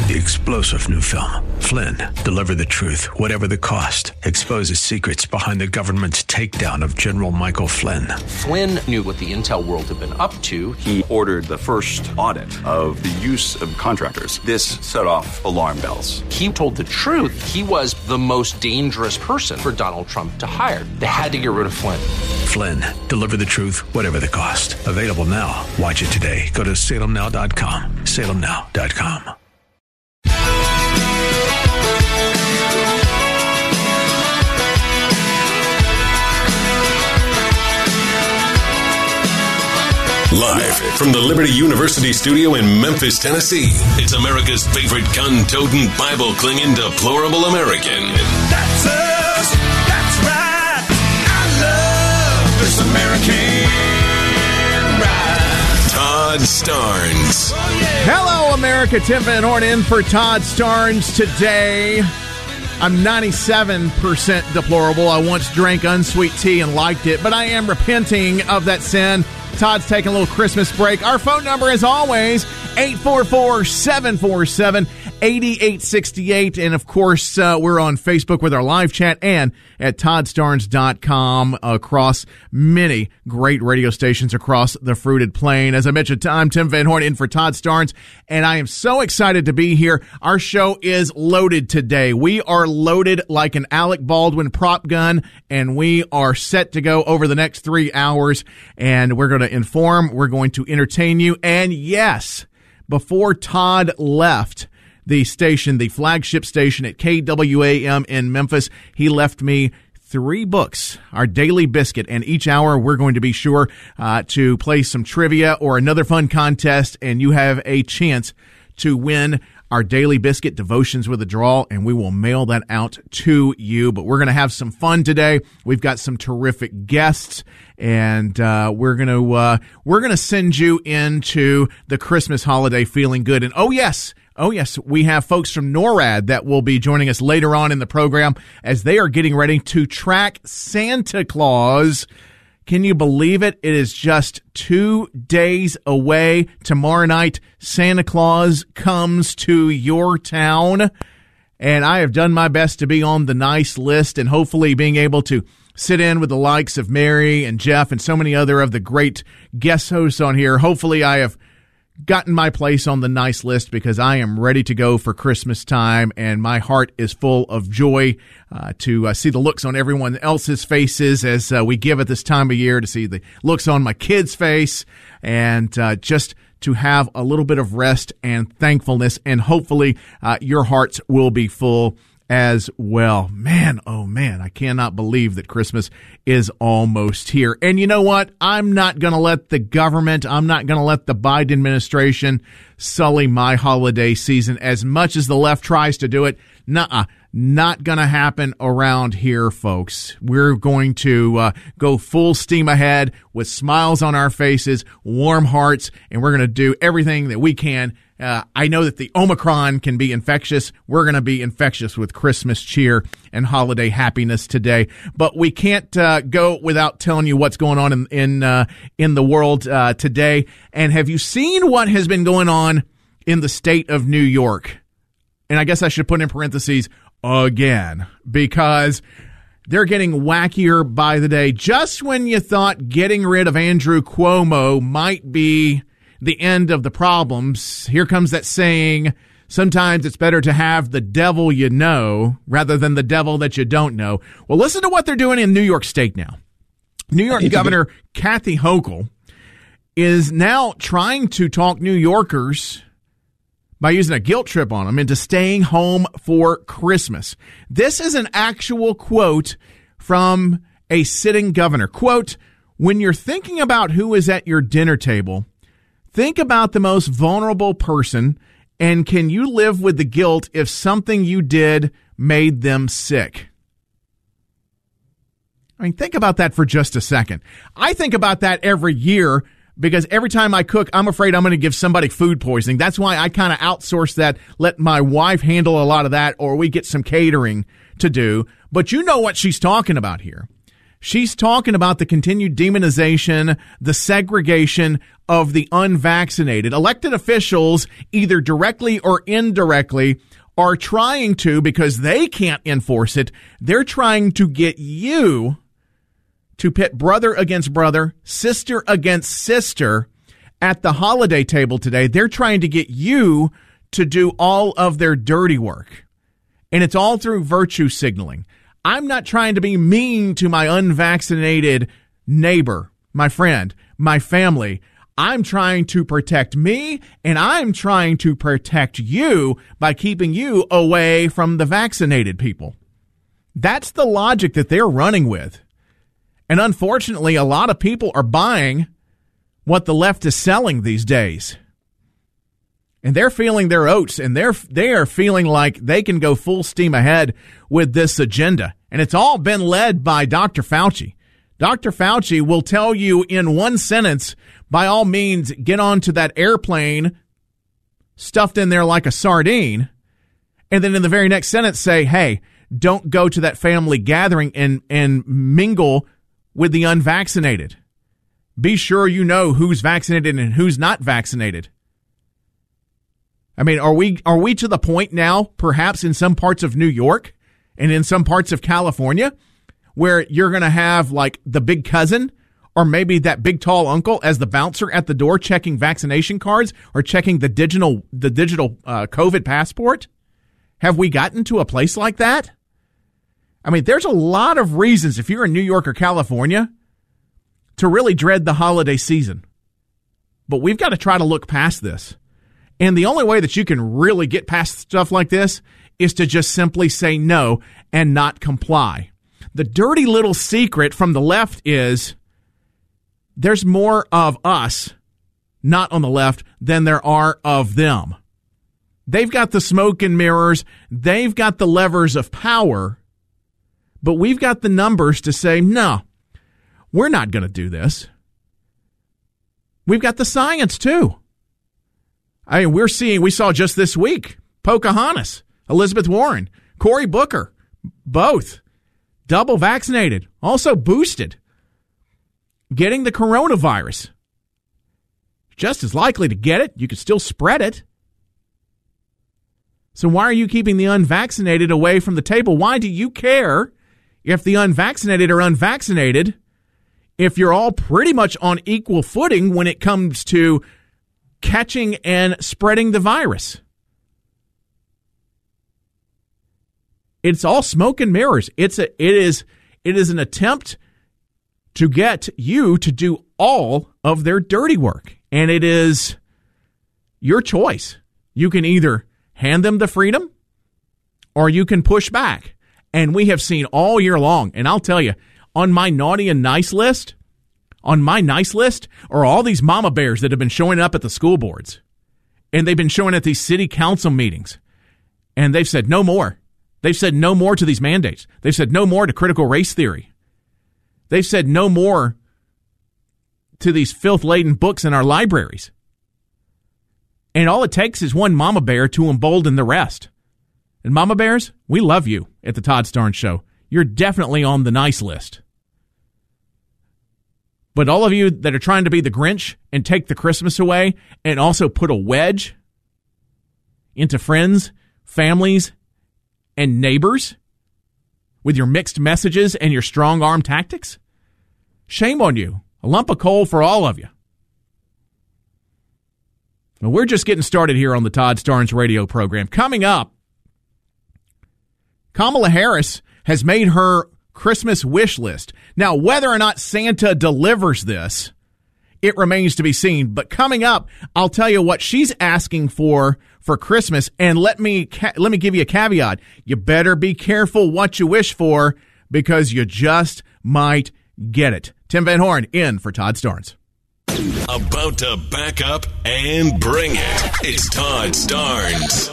the explosive new film, Flynn, Deliver the Truth, Whatever the Cost, exposes secrets behind the government's takedown of General Michael Flynn. Flynn knew what the intel world had been up to. He ordered the first audit of the use of contractors. This set off alarm bells. He told the truth. He was the most dangerous person for Donald Trump to hire. They had to get rid of Flynn. Flynn, Deliver the Truth, Whatever the Cost. Available now. Watch it today. Go to salemnow.com. salemnow.com. Live from the Liberty University studio in Memphis, Tennessee, it's America's favorite gun-toting, Bible-clinging, deplorable American. That's us. That's right. I love this American ride. Todd Starnes. Oh, yeah. Hello, America. Tim Van Horn in for Todd Starnes today. I'm 97% deplorable. I once drank unsweet tea and liked it, but I am repenting of that sin. Todd's taking a little Christmas break. Our phone number, as always, 844-747-8868. And, of course, we're on Facebook with our live chat and at ToddStarnes.com across many great radio stations across the fruited plain. As I mentioned, I'm Tim Van Horn in for Todd Starnes, and I am so excited to be here. Our show is loaded today. We are loaded like an Alec Baldwin prop gun, and we are set to go over the next 3 hours, and we're going to inform, we're going to entertain you, and yes, before Todd left the station, the flagship station at KWAM in Memphis, he left me 3 books, our daily biscuit, and each hour we're going to be sure to play some trivia or another fun contest, and you have a chance to win our daily biscuit, Devotions with a Draw, and we will mail that out to you. But we're going to have some fun today. We've got some terrific guests, and we're going to send you into the Christmas holiday feeling good. And oh yes, we have folks from NORAD that will be joining us later on in the program as they are getting ready to track Santa Claus. Can you believe it? It is just 2 days away. Tomorrow night, Santa Claus comes to your town. And I have done my best to be on the nice list and hopefully being able to sit in with the likes of Mary and Jeff and so many other of the great guest hosts on here. Hopefully I have gotten my place on the nice list because I am ready to go for Christmas time, and my heart is full of joy to see the looks on everyone else's faces as we give at this time of year, to see the looks on my kid's face, and just to have a little bit of rest and thankfulness, and hopefully your hearts will be full as well. Man, oh man, I cannot believe that Christmas is almost here. And you know what? I'm not going to let the government, I'm not going to let the Biden administration sully my holiday season as much as the left tries to do it. Nuh-uh. Not going to happen around here, folks. We're going to go full steam ahead with smiles on our faces, warm hearts, and we're going to do everything that we can. I know that the Omicron can be infectious. We're going to be infectious with Christmas cheer and holiday happiness today. But we can't go without telling you what's going on in the world today. And have you seen what has been going on in the state of New York? And I guess I should put in parentheses, again, because they're getting wackier by the day. Just when you thought getting rid of Andrew Cuomo might be the end of the problems, here comes that saying, sometimes it's better to have the devil you know rather than the devil that you don't know. Well, listen to what they're doing in New York State now. New York Governor Kathy Hochul is now trying to talk New Yorkers by using a guilt trip on them into staying home for Christmas. This is an actual quote from a sitting governor. Quote, "When you're thinking about who is at your dinner table, think about the most vulnerable person, and can you live with the guilt if something you did made them sick?" I mean, think about that for just a second. I think about that every year because every time I cook, I'm afraid I'm going to give somebody food poisoning. That's why I kind of outsource that, let my wife handle a lot of that, or we get some catering to do. But you know what she's talking about here. She's talking about the continued demonization, the segregation of the unvaccinated. Elected officials, either directly or indirectly, are trying to, because they can't enforce it, they're trying to get you to pit brother against brother, sister against sister at the holiday table today. They're trying to get you to do all of their dirty work. And it's all through virtue signaling. I'm not trying to be mean to my unvaccinated neighbor, my friend, my family. I'm trying to protect me, and I'm trying to protect you by keeping you away from the vaccinated people. That's the logic that they're running with. And unfortunately, a lot of people are buying what the left is selling these days. And they're feeling their oats, and they are feeling like they can go full steam ahead with this agenda. And it's all been led by Dr. Fauci. Dr. Fauci will tell you in one sentence, by all means, get onto that airplane stuffed in there like a sardine. And then in the very next sentence say, hey, don't go to that family gathering and mingle with the unvaccinated. Be sure you know who's vaccinated and who's not vaccinated. I mean, are we to the point now, perhaps in some parts of New York and in some parts of California, where you're going to have like the big cousin or maybe that big tall uncle as the bouncer at the door checking vaccination cards or checking the digital COVID passport? Have we gotten to a place like that? I mean, there's a lot of reasons, if you're in New York or California, to really dread the holiday season. But we've got to try to look past this. And the only way that you can really get past stuff like this is to just simply say no and not comply. The dirty little secret from the left is there's more of us, not on the left, than there are of them. They've got the smoke and mirrors. They've got the levers of power. But we've got the numbers to say, no, we're not going to do this. We've got the science, too. I mean, we saw just this week, Pocahontas, Elizabeth Warren, Cory Booker, both double vaccinated, also boosted, getting the coronavirus. Just as likely to get it, you could still spread it. So why are you keeping the unvaccinated away from the table? Why do you care if the unvaccinated are unvaccinated, if you're all pretty much on equal footing when it comes to catching and spreading the virus? It's all smoke and mirrors. It is an attempt to get you to do all of their dirty work. And it is your choice. You can either hand them the freedom or you can push back. And we have seen all year long, and I'll tell you, on my naughty and nice list, are all these mama bears that have been showing up at the school boards. And they've been showing at these city council meetings. And they've said no more. They've said no more to these mandates. They've said no more to critical race theory. They've said no more to these filth-laden books in our libraries. And all it takes is one mama bear to embolden the rest. And mama bears, we love you at the Todd Starnes Show. You're definitely on the nice list. But all of you that are trying to be the Grinch and take the Christmas away and also put a wedge into friends, families, and neighbors with your mixed messages and your strong arm tactics, shame on you. A lump of coal for all of you. Well, we're just getting started here on the Todd Starnes radio program. Coming up, Kamala Harris has made her Christmas wish list. Now, whether or not Santa delivers this, it remains to be seen. But coming up, I'll tell you what she's asking for Christmas. And let me give you a caveat. You better be careful what you wish for because you just might get it. Tim Van Horn in for Todd Starnes. About to back up and bring it. It's Todd Starnes.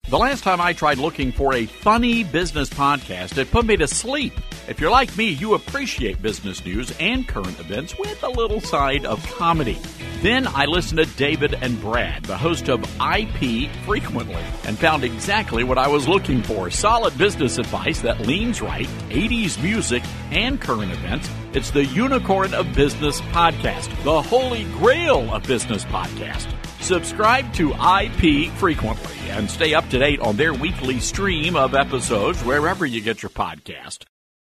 The last time I tried looking for a funny business podcast, it put me to sleep. If you're like me, you appreciate business news and current events with a little side of comedy. Then I listened to David and Brad, the host of IP Frequently, and found exactly what I was looking for. Solid business advice that leans right, 80s music, and current events. It's the unicorn of business podcast, the holy grail of business podcast. Subscribe to IP Frequently and stay up to date on their weekly stream of episodes wherever you get your podcast.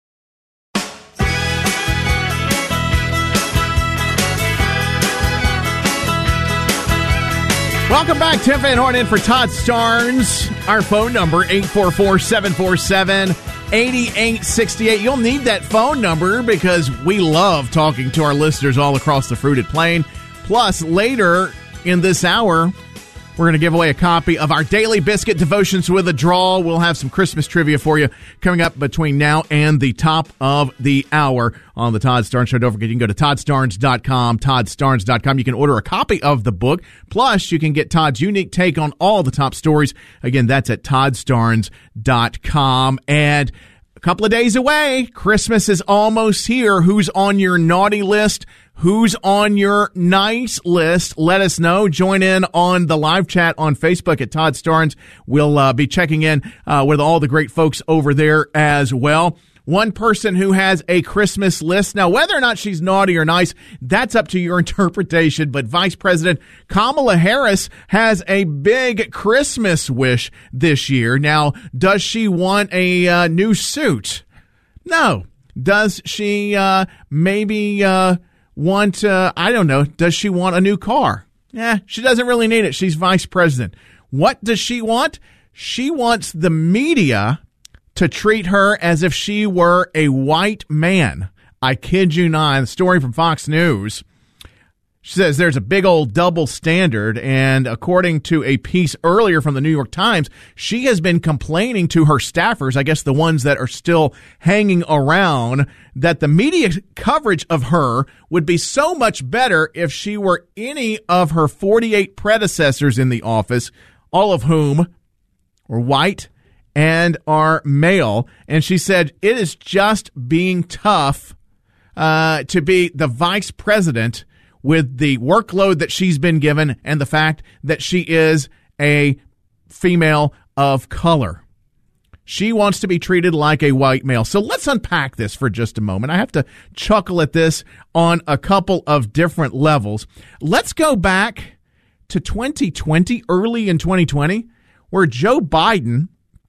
Welcome back. Tim Van Horn in for Todd Starnes. Our phone number, 844-747-8868. You'll need that phone number because we love talking to our listeners all across the Fruited Plain. Plus, later in this hour, we're going to give away a copy of our Daily Biscuit Devotions with a Draw. We'll have some Christmas trivia for you coming up between now and the top of the hour on the Todd Starnes Show. Don't forget, you can go to ToddStarnes.com, ToddStarnes.com. You can order a copy of the book. Plus, you can get Todd's unique take on all the top stories. Again, that's at ToddStarnes.com. And a couple of days away, Christmas is almost here. Who's on your naughty list? Who's on your nice list? Let us know. Join in on the live chat on Facebook at Todd Starnes. We'll be checking in with all the great folks over there as well. One person who has a Christmas list. Now, whether or not she's naughty or nice, that's up to your interpretation. But Vice President Kamala Harris has a big Christmas wish this year. Now, does she want a new suit? No. Does she maybe want, I don't know, does she want a new car? She doesn't really need it. She's vice president. What does she want? She wants the media to treat her as if she were a white man. I kid you not. The story from Fox News. She says there's a big old double standard, and according to a piece earlier from the New York Times, she has been complaining to her staffers, I guess the ones that are still hanging around, that the media coverage of her would be so much better if she were any of her 48 predecessors in the office, all of whom were white and are male. And she said it is just being tough to be the vice president with the workload that she's been given and the fact that she is a female of color. She wants to be treated like a white male. So let's unpack this for just a moment. I have to chuckle at this on a couple of different levels. Let's go back to 2020, early in 2020, where Joe Biden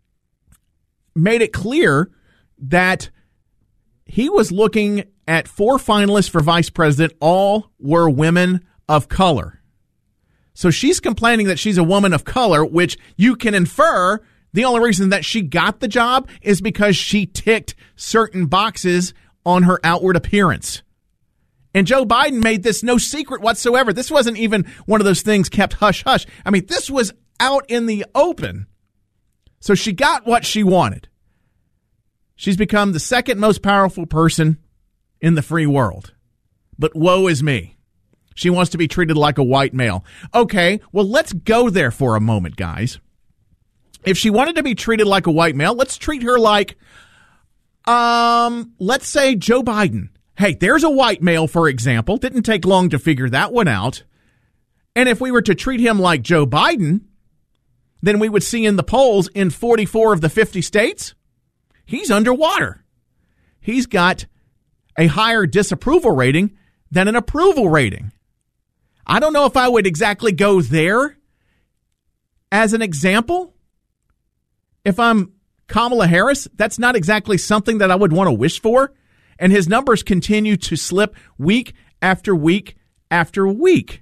made it clear that he was looking at 4 finalists for vice president. All were women of color. So she's complaining that she's a woman of color, which you can infer the only reason that she got the job is because she ticked certain boxes on her outward appearance. And Joe Biden made this no secret whatsoever. This wasn't even one of those things kept hush-hush. I mean, this was out in the open. So she got what she wanted. She's become the second most powerful person in the free world. But woe is me. She wants to be treated like a white male. Okay, well, let's go there for a moment, guys. If she wanted to be treated like a white male, let's treat her like, let's say Joe Biden. Hey, there's a white male, for example. Didn't take long to figure that one out. And if we were to treat him like Joe Biden, then we would see in the polls in 44 of the 50 states, he's underwater. He's got a higher disapproval rating than an approval rating. I don't know if I would exactly go there as an example. If I'm Kamala Harris, that's not exactly something that I would want to wish for. And his numbers continue to slip week after week after week.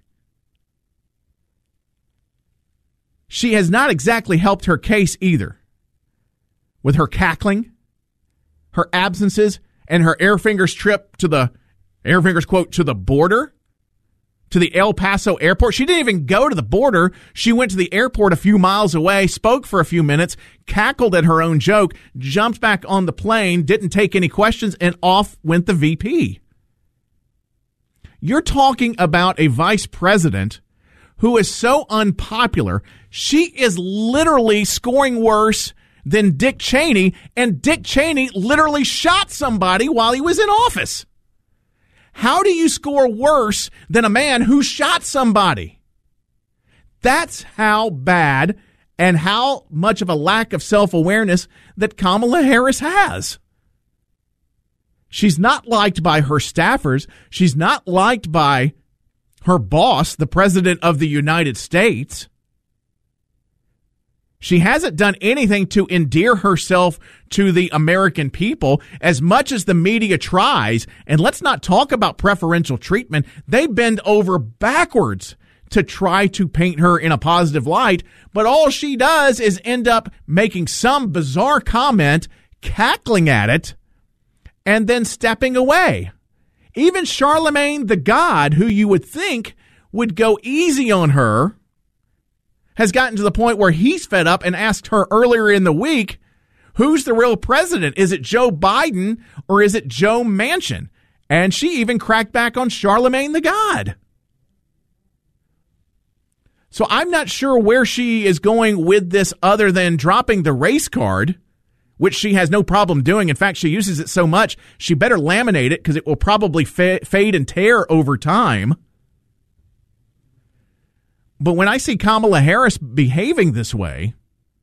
She has not exactly helped her case either. With her cackling, her absences, and her Airfingers trip to the, Airfingers quote, to the border, to the El Paso airport. She didn't even go to the border. She went to the airport a few miles away, spoke for a few minutes, cackled at her own joke, jumped back on the plane, didn't take any questions, and off went the VP. You're talking about a vice president who is so unpopular, She is literally scoring worse than Dick Cheney, and Dick Cheney literally shot somebody while he was in office. How do you score worse than a man who shot somebody? That's how bad and how much of a lack of self-awareness that Kamala Harris has. She's not liked by her staffers. She's not liked by her boss, the President of the United States. She hasn't done anything to endear herself to the American people as much as the media tries. And let's not talk about preferential treatment. They bend over backwards to try to paint her in a positive light. But all she does is end up making some bizarre comment, cackling at it, and then stepping away. Even Charlemagne the God, who you would think would go easy on her, has gotten to the point where he's fed up and asked her earlier in the week, who's the real president? Is it Joe Biden or is it Joe Manchin? And she even cracked back on Charlemagne the God. So I'm not sure where she is going with this other than dropping the race card, which she has no problem doing. In fact, she uses it so much, she better laminate it because it will probably fade and tear over time. But when I see Kamala Harris behaving this way,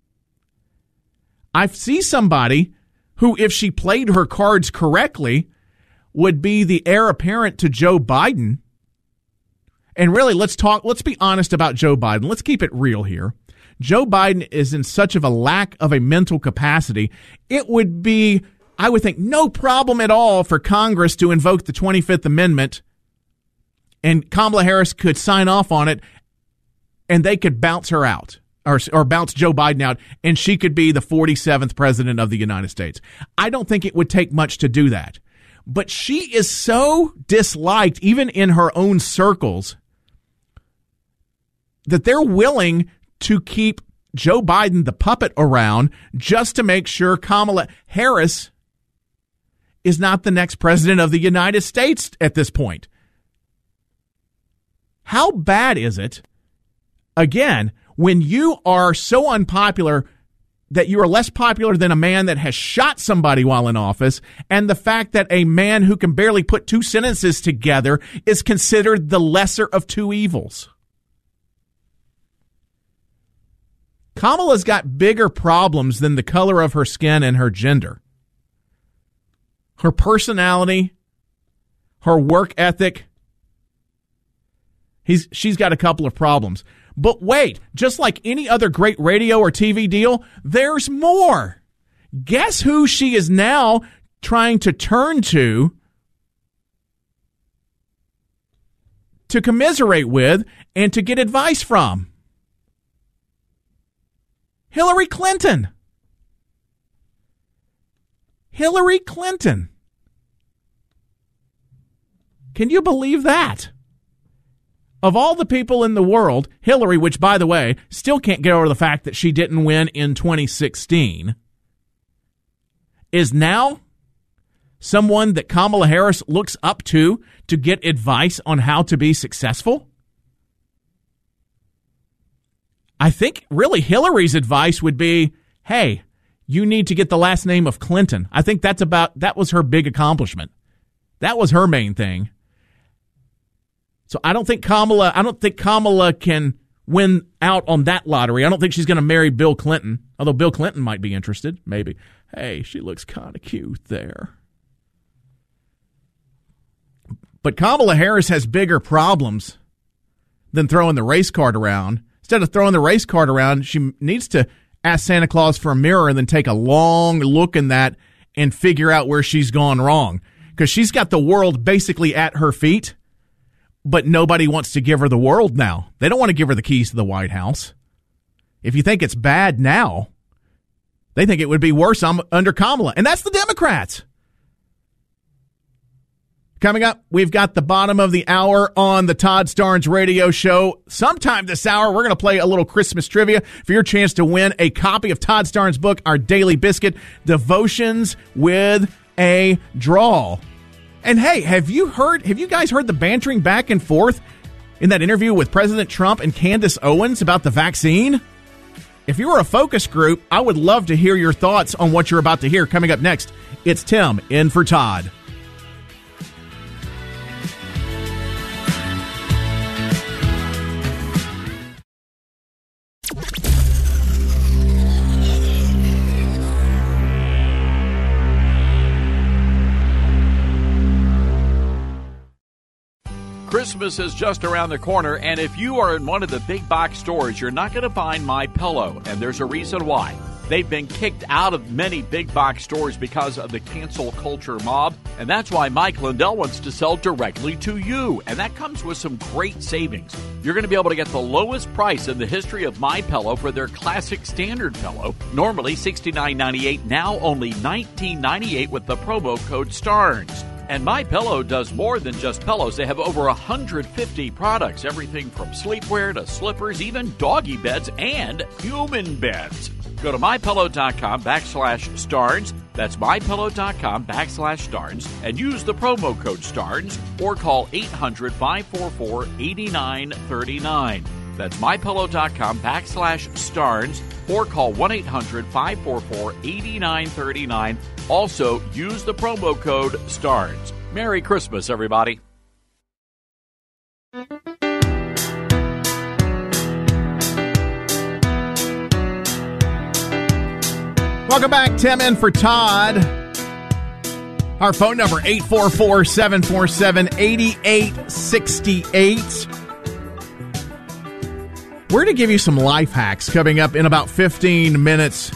I see somebody who, if she played her cards correctly, would be the heir apparent to Joe Biden. And really, let's be honest about Joe Biden. Let's keep it real here. Joe Biden is in such of a lack of a mental capacity. It would be, I would think, no problem at all for Congress to invoke the 25th Amendment, and Kamala Harris could sign off on it, and they could bounce her out or bounce Joe Biden out, and she could be the 47th president of the United States. I don't think it would take much to do that. But she is so disliked, even in her own circles, that they're willing to keep Joe Biden, the puppet, around just to make sure Kamala Harris is not the next president of the United States at this point. How bad is it, again, when you are so unpopular that you are less popular than a man that has shot somebody while in office, and the fact that a man who can barely put two sentences together is considered the lesser of two evils? Kamala's got bigger problems than the color of her skin and her gender. Her personality, her work ethic, she's got a couple of problems. But wait, just like any other great radio or TV deal, there's more. Guess who she is now trying to turn to commiserate with and to get advice from? Hillary Clinton. Hillary Clinton. Can you believe that? Of all the people in the world, Hillary, which, by the way, still can't get over the fact that she didn't win in 2016, is now someone that Kamala Harris looks up to get advice on how to be successful? I think really Hillary's advice would be, hey, you need to get the last name of Clinton. I think that was her big accomplishment. That was her main thing. So I don't think Kamala can win out on that lottery. I don't think she's going to marry Bill Clinton, although Bill Clinton might be interested, maybe. Hey, she looks kind of cute there. But Kamala Harris has bigger problems than throwing the race card around. Instead of throwing the race card around, she needs to ask Santa Claus for a mirror and then take a long look in that and figure out where she's gone wrong. Because she's got the world basically at her feet, but nobody wants to give her the world now. They don't want to give her the keys to the White House. If you think it's bad now, they think it would be worse under Kamala. And that's the Democrats. Coming up, we've got the bottom of the hour on the Todd Starnes Radio Show. Sometime this hour, we're going to play a little Christmas trivia for your chance to win a copy of Todd Starnes' book, Our Daily Biscuit, Devotions with a Drawl. And hey, have you guys heard the bantering back and forth in that interview with President Trump and Candace Owens about the vaccine? if you were a focus group, I would love to hear your thoughts on what you're about to hear. Coming up next, it's Tim in for Todd. Christmas is just around the corner, and if you are in one of the big box stores, you're not going to find MyPillow, and there's a reason why. They've been kicked out of many big box stores because of the cancel culture mob, and that's why Mike Lindell wants to sell directly to you, and that comes with some great savings. You're going to be able to get the lowest price in the history of MyPillow for their classic standard pillow, normally $69.98, now only $19.98 with the promo code STARNS. And MyPillow does more than just pillows. They have over 150 products, everything from sleepwear to slippers, even doggy beds and human beds. Go to MyPillow.com/STARNS. That's MyPillow.com/STARNS and use the promo code STARNS or call 800-544-8939. That's MyPillow.com/STARNS or call 1-800-544-8939. Also, use the promo code STARNS. Merry Christmas, everybody. Welcome back, Tim in for Todd. Our phone number, 844-747-8868. We're going to give you some life hacks coming up in about 15 minutes.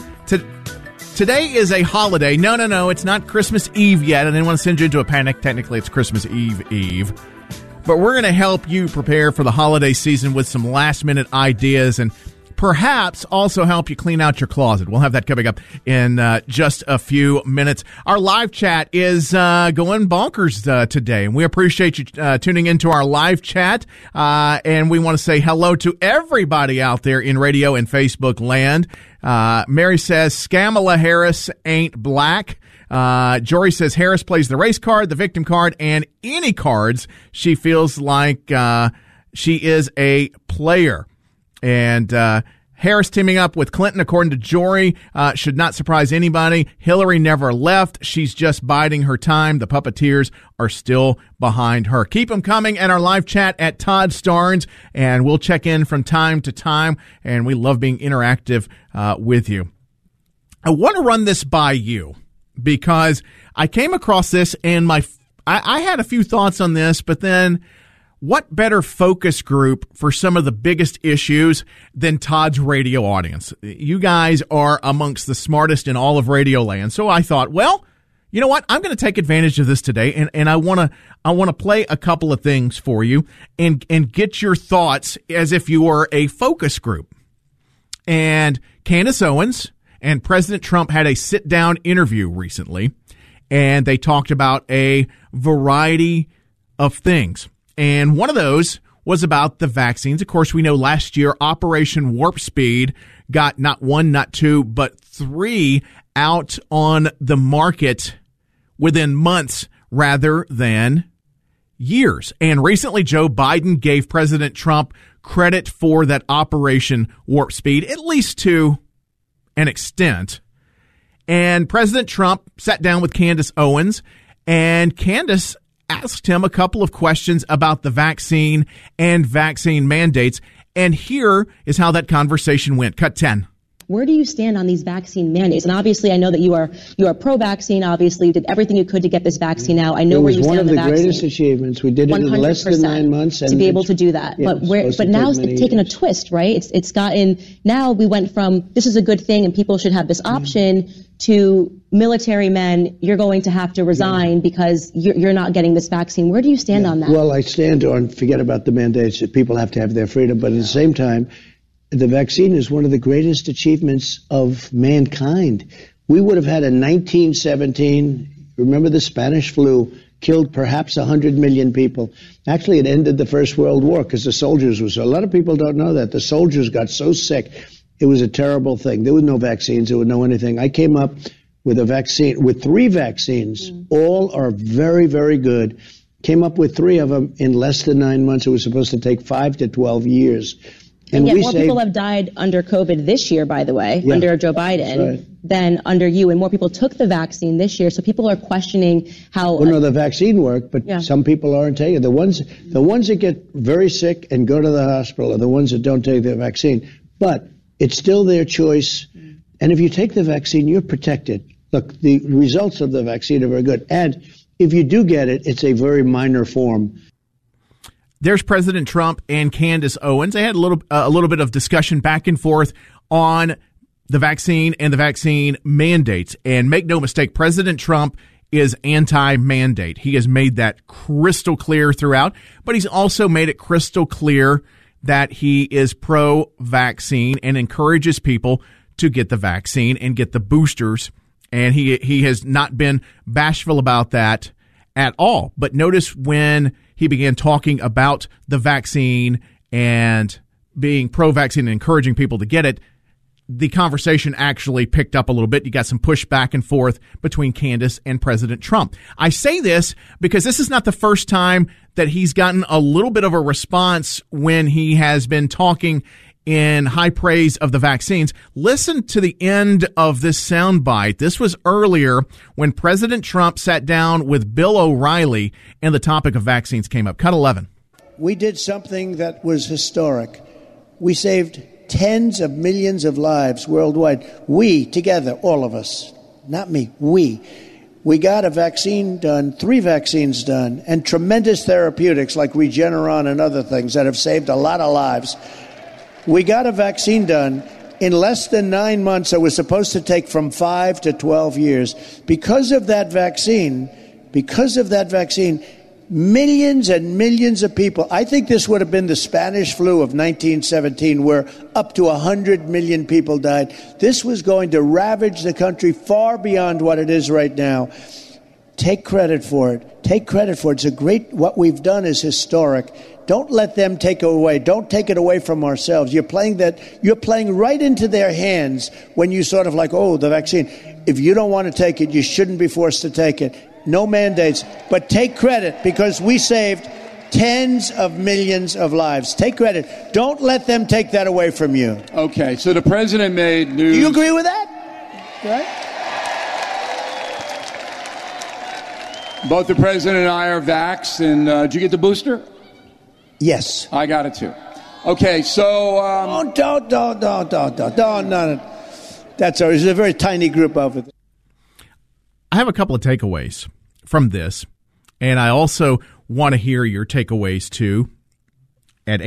Today is a holiday. No, it's not Christmas Eve yet. I didn't want to send you into a panic. Technically, it's Christmas Eve. But we're going to help you prepare for the holiday season with some last-minute ideas and perhaps also help you clean out your closet. We'll have that coming up in just a few minutes. Our live chat is going bonkers today, and we appreciate you tuning into our live chat. And we want to say hello to everybody out there in radio and Facebook land. Mary says, Scamala Harris ain't black. Jory says Harris plays the race card, the victim card, and any cards she feels like she is a player. And Harris teaming up with Clinton, according to Jory, should not surprise anybody. Hillary never left. She's just biding her time. The puppeteers are still behind her. Keep them coming at our live chat at Todd Starnes, and we'll check in from time to time, and we love being interactive with you. I want to run this by you because I came across this, and I had a few thoughts on this, but then what better focus group for some of the biggest issues than Todd's radio audience? You guys are amongst the smartest in all of radio land. So I thought, well, you know what? I'm going to take advantage of this today, and I want to play a couple of things for you and get your thoughts as if you were a focus group. And Candace Owens and President Trump had a sit-down interview recently, and they talked about a variety of things. And one of those was about the vaccines. Of course, we know last year Operation Warp Speed got not one, not two, but three out on the market within months rather than years. And recently, Joe Biden gave President Trump credit for that Operation Warp Speed, at least to an extent. And President Trump sat down with Candace Owens, and Candace asked him a couple of questions about the vaccine and vaccine mandates. And here is how that conversation went. Cut 10. Where do you stand on these vaccine mandates? And obviously, I know that you are pro-vaccine. Obviously, you did everything you could to get this vaccine out. I know where you stand on the vaccine. It was one of the greatest achievements. We did it in less than 9 months. And to be able to do that. Yeah, but now it's taken a twist, right? It's gotten, now we went from this is a good thing and people should have this option to military men, you're going to have to resign because you're not getting this vaccine. Where do you stand on that? Well, I stand on, forget about the mandates, that people have to have their freedom, but at the same time, the vaccine is one of the greatest achievements of mankind. We would have had in 1917, remember the Spanish flu, killed perhaps 100 million people. Actually, it ended the First World War because the soldiers were so. A lot of people don't know that. The soldiers got so sick. It was a terrible thing. There were no vaccines. There was no anything. I came up with a vaccine, with 3 vaccines. All are very, very good. Came up with 3 of them in less than 9 months. It was supposed to take 5 to 12 years. And yet more people have died under COVID this year, by the way, under Joe Biden, than under you. And more people took the vaccine this year. So people are questioning how... Well, no, the vaccine worked, but some people aren't taking it. The ones that get very sick and go to the hospital are the ones that don't take the vaccine. But it's still their choice. And if you take the vaccine, you're protected. Look, the results of the vaccine are very good. And if you do get it, it's a very minor form. There's President Trump and Candace Owens. They had a little bit of discussion back and forth on the vaccine and the vaccine mandates. And make no mistake, President Trump is anti-mandate. He has made that crystal clear throughout, but he's also made it crystal clear that he is pro-vaccine and encourages people to get the vaccine and get the boosters. And he has not been bashful about that at all. But notice when he began talking about the vaccine and being pro-vaccine and encouraging people to get it, the conversation actually picked up a little bit. You got some push back and forth between Candace and President Trump. I say this because this is not the first time that he's gotten a little bit of a response when he has been talking in high praise of the vaccines. Listen to the end of this soundbite. This was earlier when President Trump sat down with Bill O'Reilly and the topic of vaccines came up. Cut 11. We did something that was historic. We saved tens of millions of lives worldwide. We, together, all of us, not me, we got a vaccine done, 3 vaccines done, and tremendous therapeutics like Regeneron and other things that have saved a lot of lives. We got a vaccine done in less than 9 months that was supposed to take from 5 to 12 years. Because of that vaccine, millions and millions of people, I think this would have been the Spanish flu of 1917, where up to 100 million people died. This was going to ravage the country far beyond what it is right now. Take credit for it. Take credit for it. It's a great, what we've done is historic. Don't let them take it away. Don't take it away from ourselves. You're playing right into their hands when you sort of like, oh, the vaccine. If you don't want to take it, you shouldn't be forced to take it. No mandates, but take credit because we saved tens of millions of lives. Take credit. Don't let them take that away from you. Okay, so the president made news. Do you agree with that? Right? Both the president and I are vaxxed, and did you get the booster? Yes. I got it too. Okay, so... Don't. That's all. There's a very tiny group of it. I have a couple of takeaways from this, and I also want to hear your takeaways too at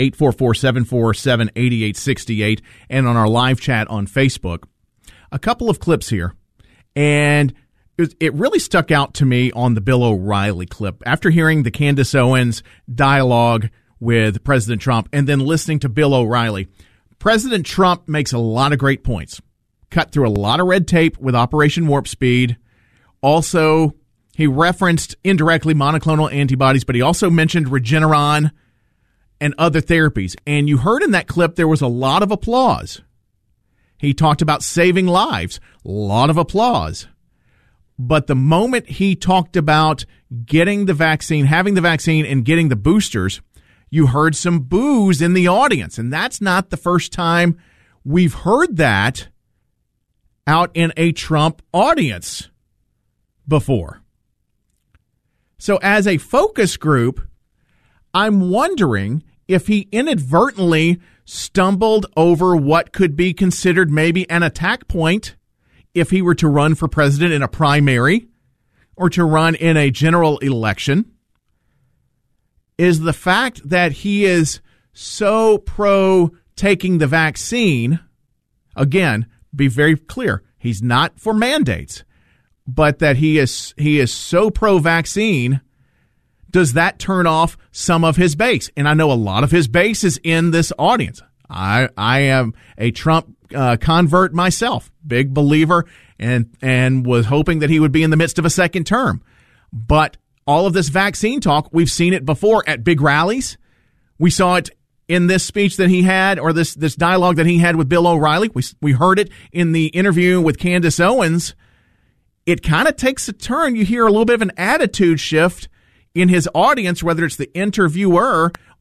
844-747-8868 and on our live chat on Facebook. A couple of clips here, and it really stuck out to me on the Bill O'Reilly clip. After hearing the Candace Owens dialogue with President Trump and then listening to Bill O'Reilly, President Trump makes a lot of great points. Cut through a lot of red tape with Operation Warp Speed. Also, he referenced indirectly monoclonal antibodies, but he also mentioned Regeneron and other therapies. And you heard in that clip there was a lot of applause. He talked about saving lives, a lot of applause. But the moment he talked about getting the vaccine, having the vaccine, and getting the boosters, you heard some boos in the audience. And that's not the first time we've heard that out in a Trump audience before. So as a focus group, I'm wondering if he inadvertently stumbled over what could be considered maybe an attack point if he were to run for president in a primary or to run in a general election, is the fact that he is so pro taking the vaccine. Again, be very clear, he's not for mandates, but that he is so pro-vaccine. Does that turn off some of his base? And I know a lot of his base is in this audience. I am a Trump convert myself, big believer, and was hoping that he would be in the midst of a second term. But all of this vaccine talk, we've seen it before at big rallies. We saw it in this speech that he had, or this dialogue that he had with Bill O'Reilly. We heard it in the interview with Candace Owens. It kind of takes a turn. You hear a little bit of an attitude shift in his audience, whether it's the interviewer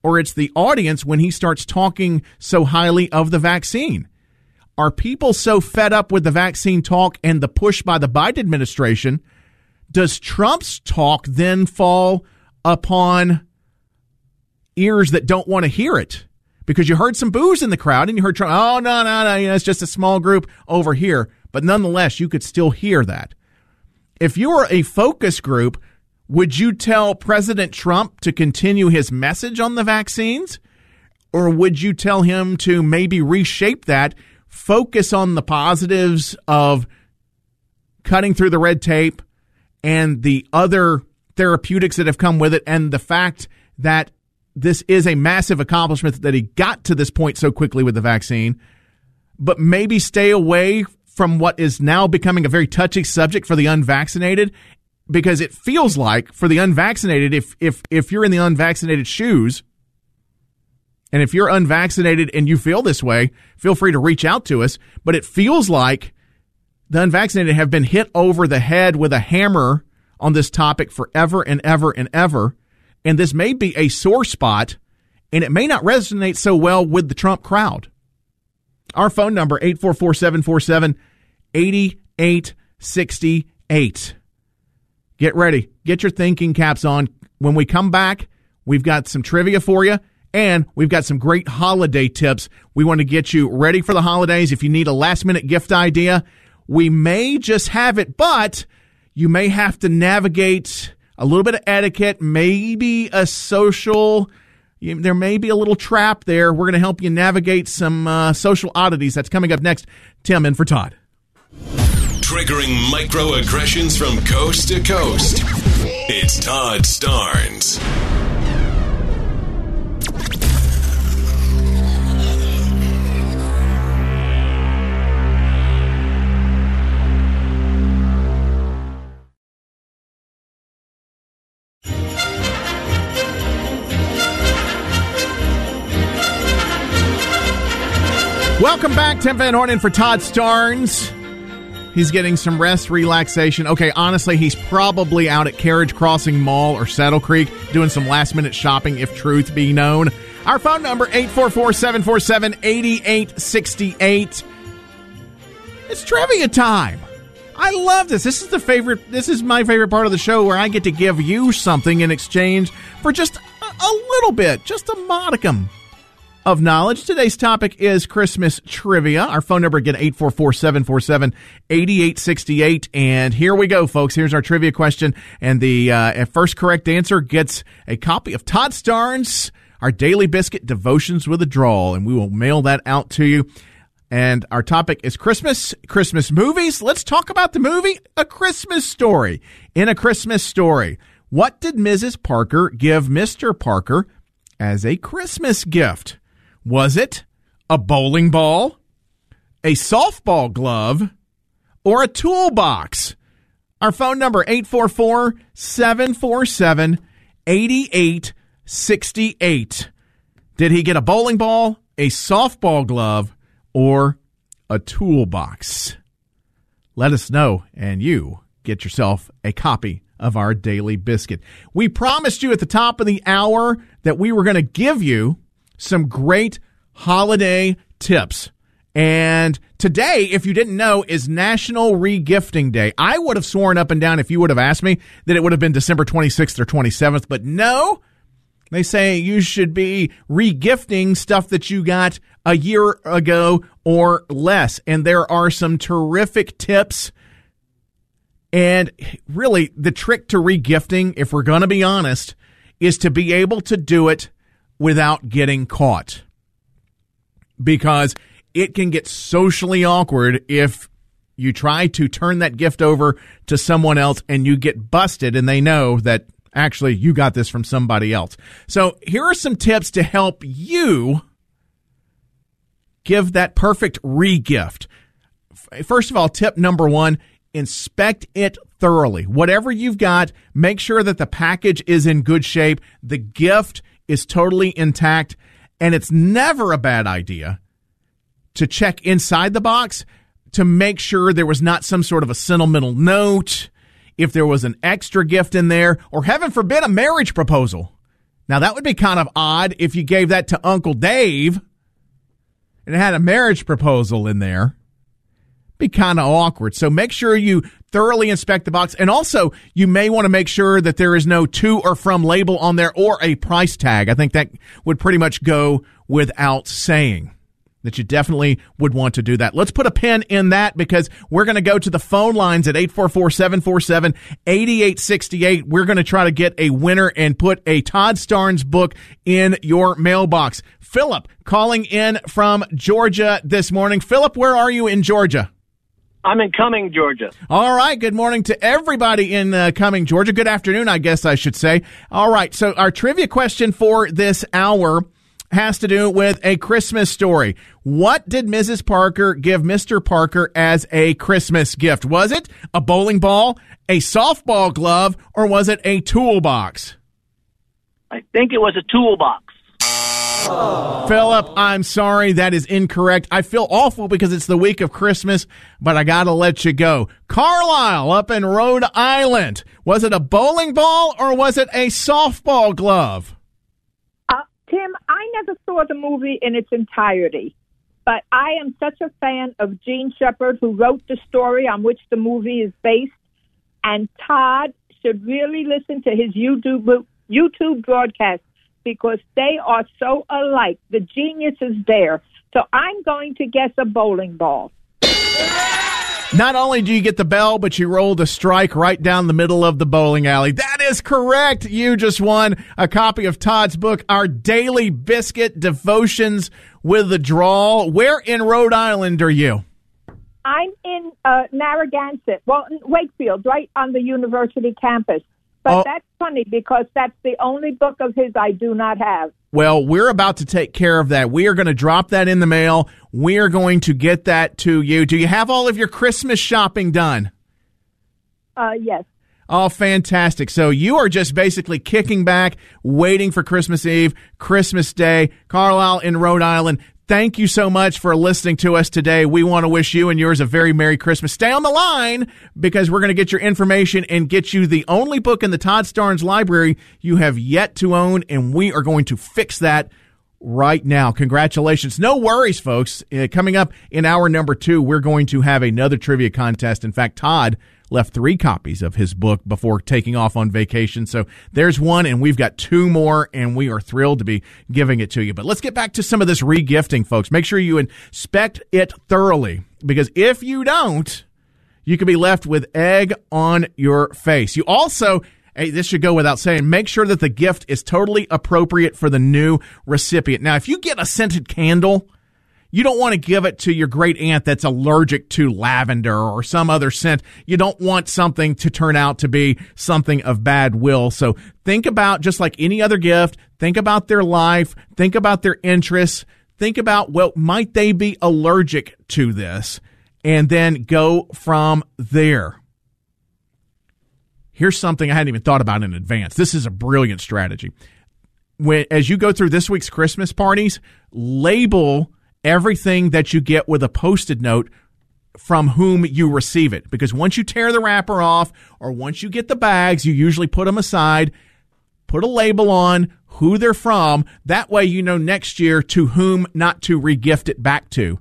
or it's the audience when he starts talking so highly of the vaccine? Are people so fed up with the vaccine talk and the push by the Biden administration? Does Trump's talk then fall upon ears that don't want to hear it? Because you heard some boos in the crowd and you heard Trump, oh, no, it's just a small group over here. But nonetheless, you could still hear that. If you were a focus group, would you tell President Trump to continue his message on the vaccines? Or would you tell him to maybe reshape that, focus on the positives of cutting through the red tape and the other therapeutics that have come with it, and the fact that this is a massive accomplishment that he got to this point so quickly with the vaccine, but maybe stay away from what is now becoming a very touchy subject for the unvaccinated? Because it feels like for the unvaccinated, if you're in the unvaccinated shoes, and if you're unvaccinated and you feel this way, feel free to reach out to us. But it feels like the unvaccinated have been hit over the head with a hammer on this topic forever and ever and ever. And this may be a sore spot, and it may not resonate so well with the Trump crowd. Our phone number, 844-747-8868. Get ready. Get your thinking caps on. When we come back, we've got some trivia for you, and we've got some great holiday tips. We want to get you ready for the holidays. If you need a last-minute gift idea, we may just have it, but you may have to navigate a little bit of etiquette, maybe a social, there may be a little trap there. We're going to help you navigate some social oddities. That's coming up next. Tim in for Todd. Triggering microaggressions from coast to coast. It's Todd Starnes. Welcome back. Tim Van Horn in for Todd Starnes. He's getting some rest, relaxation. Okay, honestly, he's probably out at Carriage Crossing Mall or Saddle Creek doing some last-minute shopping, if truth be known. Our phone number, 844-747-8868. It's trivia time. I love this. This is my favorite part of the show, where I get to give you something in exchange for just a little bit, just a modicum of knowledge. Today's topic is Christmas trivia. Our phone number, again, 844-747-8868. And here we go, folks. Here's our trivia question. And the first correct answer gets a copy of Todd Starnes, our Daily Biscuit Devotions with a Drawl. And we will mail that out to you. And our topic is Christmas movies. Let's talk about the movie A Christmas Story. In A Christmas Story, what did Mrs. Parker give Mr. Parker as a Christmas gift? Was it a bowling ball, a softball glove, or a toolbox? Our phone number, 844-747-8868. Did he get a bowling ball, a softball glove, or a toolbox? Let us know, and you get yourself a copy of our Daily Biscuit. We promised you at the top of the hour that we were going to give you some great holiday tips. And today, if you didn't know, is National Regifting Day. I would have sworn up and down, if you would have asked me, that it would have been December 26th or 27th. But no, they say you should be regifting stuff that you got a year ago or less. And there are some terrific tips. And really, the trick to regifting, if we're going to be honest, is to be able to do it without getting caught, because it can get socially awkward if you try to turn that gift over to someone else and you get busted and they know that actually you got this from somebody else. So here are some tips to help you give that perfect re-gift. First of all, tip number one, inspect it thoroughly. Whatever you've got, make sure that the package is in good shape, the gift is totally intact, and it's never a bad idea to check inside the box to make sure there was not some sort of a sentimental note, if there was an extra gift in there, or heaven forbid, a marriage proposal. Now, that would be kind of odd if you gave that to Uncle Dave and it had a marriage proposal in there. Be kind of awkward. So make sure you thoroughly inspect the box. And also, you may want to make sure that there is no to or from label on there or a price tag. I think that would pretty much go without saying that you definitely would want to do that. Let's put a pin in that because we're going to go to the phone lines at 844-747-8868. We're going to try to get a winner and put a Todd Starnes book in your mailbox. Philip calling in from Georgia this morning. Philip, where are you in Georgia? I'm in Cumming, Georgia. All right. Good morning to everybody in Cumming, Georgia. Good afternoon, I guess I should say. All right. So our trivia question for this hour has to do with a Christmas story. What did Mrs. Parker give Mr. Parker as a Christmas gift? Was it a bowling ball, a softball glove, or was it a toolbox? I think it was a toolbox. Philip, I'm sorry, that is incorrect. I feel awful because it's the week of Christmas, but I got to let you go. Carlisle up in Rhode Island. Was it a bowling ball or was it a softball glove? Tim, I never saw the movie in its entirety, but I am such a fan of Gene Shepard, who wrote the story on which the movie is based, and Todd should really listen to his YouTube broadcast because they are so alike. The genius is there. So I'm going to guess a bowling ball. Not only do you get the bell, but you roll the strike right down the middle of the bowling alley. That is correct. You just won a copy of Todd's book, Our Daily Biscuit Devotions with the Drawl. Where in Rhode Island are you? I'm in Narragansett, Wakefield, right on the university campus. But that's funny because that's the only book of his I do not have. Well, we're about to take care of that. We are going to drop that in the mail. We are going to get that to you. Do you have all of your Christmas shopping done? Yes. Oh, fantastic. So you are just basically kicking back, waiting for Christmas Eve, Christmas Day. Carlisle in Rhode Island, thank you so much for listening to us today. We want to wish you and yours a very Merry Christmas. Stay on the line because we're going to get your information and get you the only book in the Todd Starnes library you have yet to own, and we are going to fix that right now. Congratulations. No worries, folks. Coming up in hour number 2, we're going to have another trivia contest. In fact, Todd left 3 copies of his book before taking off on vacation. So there's one, and we've got 2 more, and we are thrilled to be giving it to you. But let's get back to some of this regifting, folks. Make sure you inspect it thoroughly, because if you don't, you could be left with egg on your face. You also, this should go without saying, make sure that the gift is totally appropriate for the new recipient. Now, if you get a scented candle, you don't want to give it to your great aunt that's allergic to lavender or some other scent. You don't want something to turn out to be something of bad will. So think about, just like any other gift, think about their life, think about their interests, think about, well, might they be allergic to this? And then go from there. Here's something I hadn't even thought about in advance. This is a brilliant strategy. As you go through this week's Christmas parties, label everything that you get with a Post-it note from whom you receive it. Because once you tear the wrapper off or once you get the bags, you usually put them aside, put a label on who they're from. That way you know next year to whom not to regift it back to.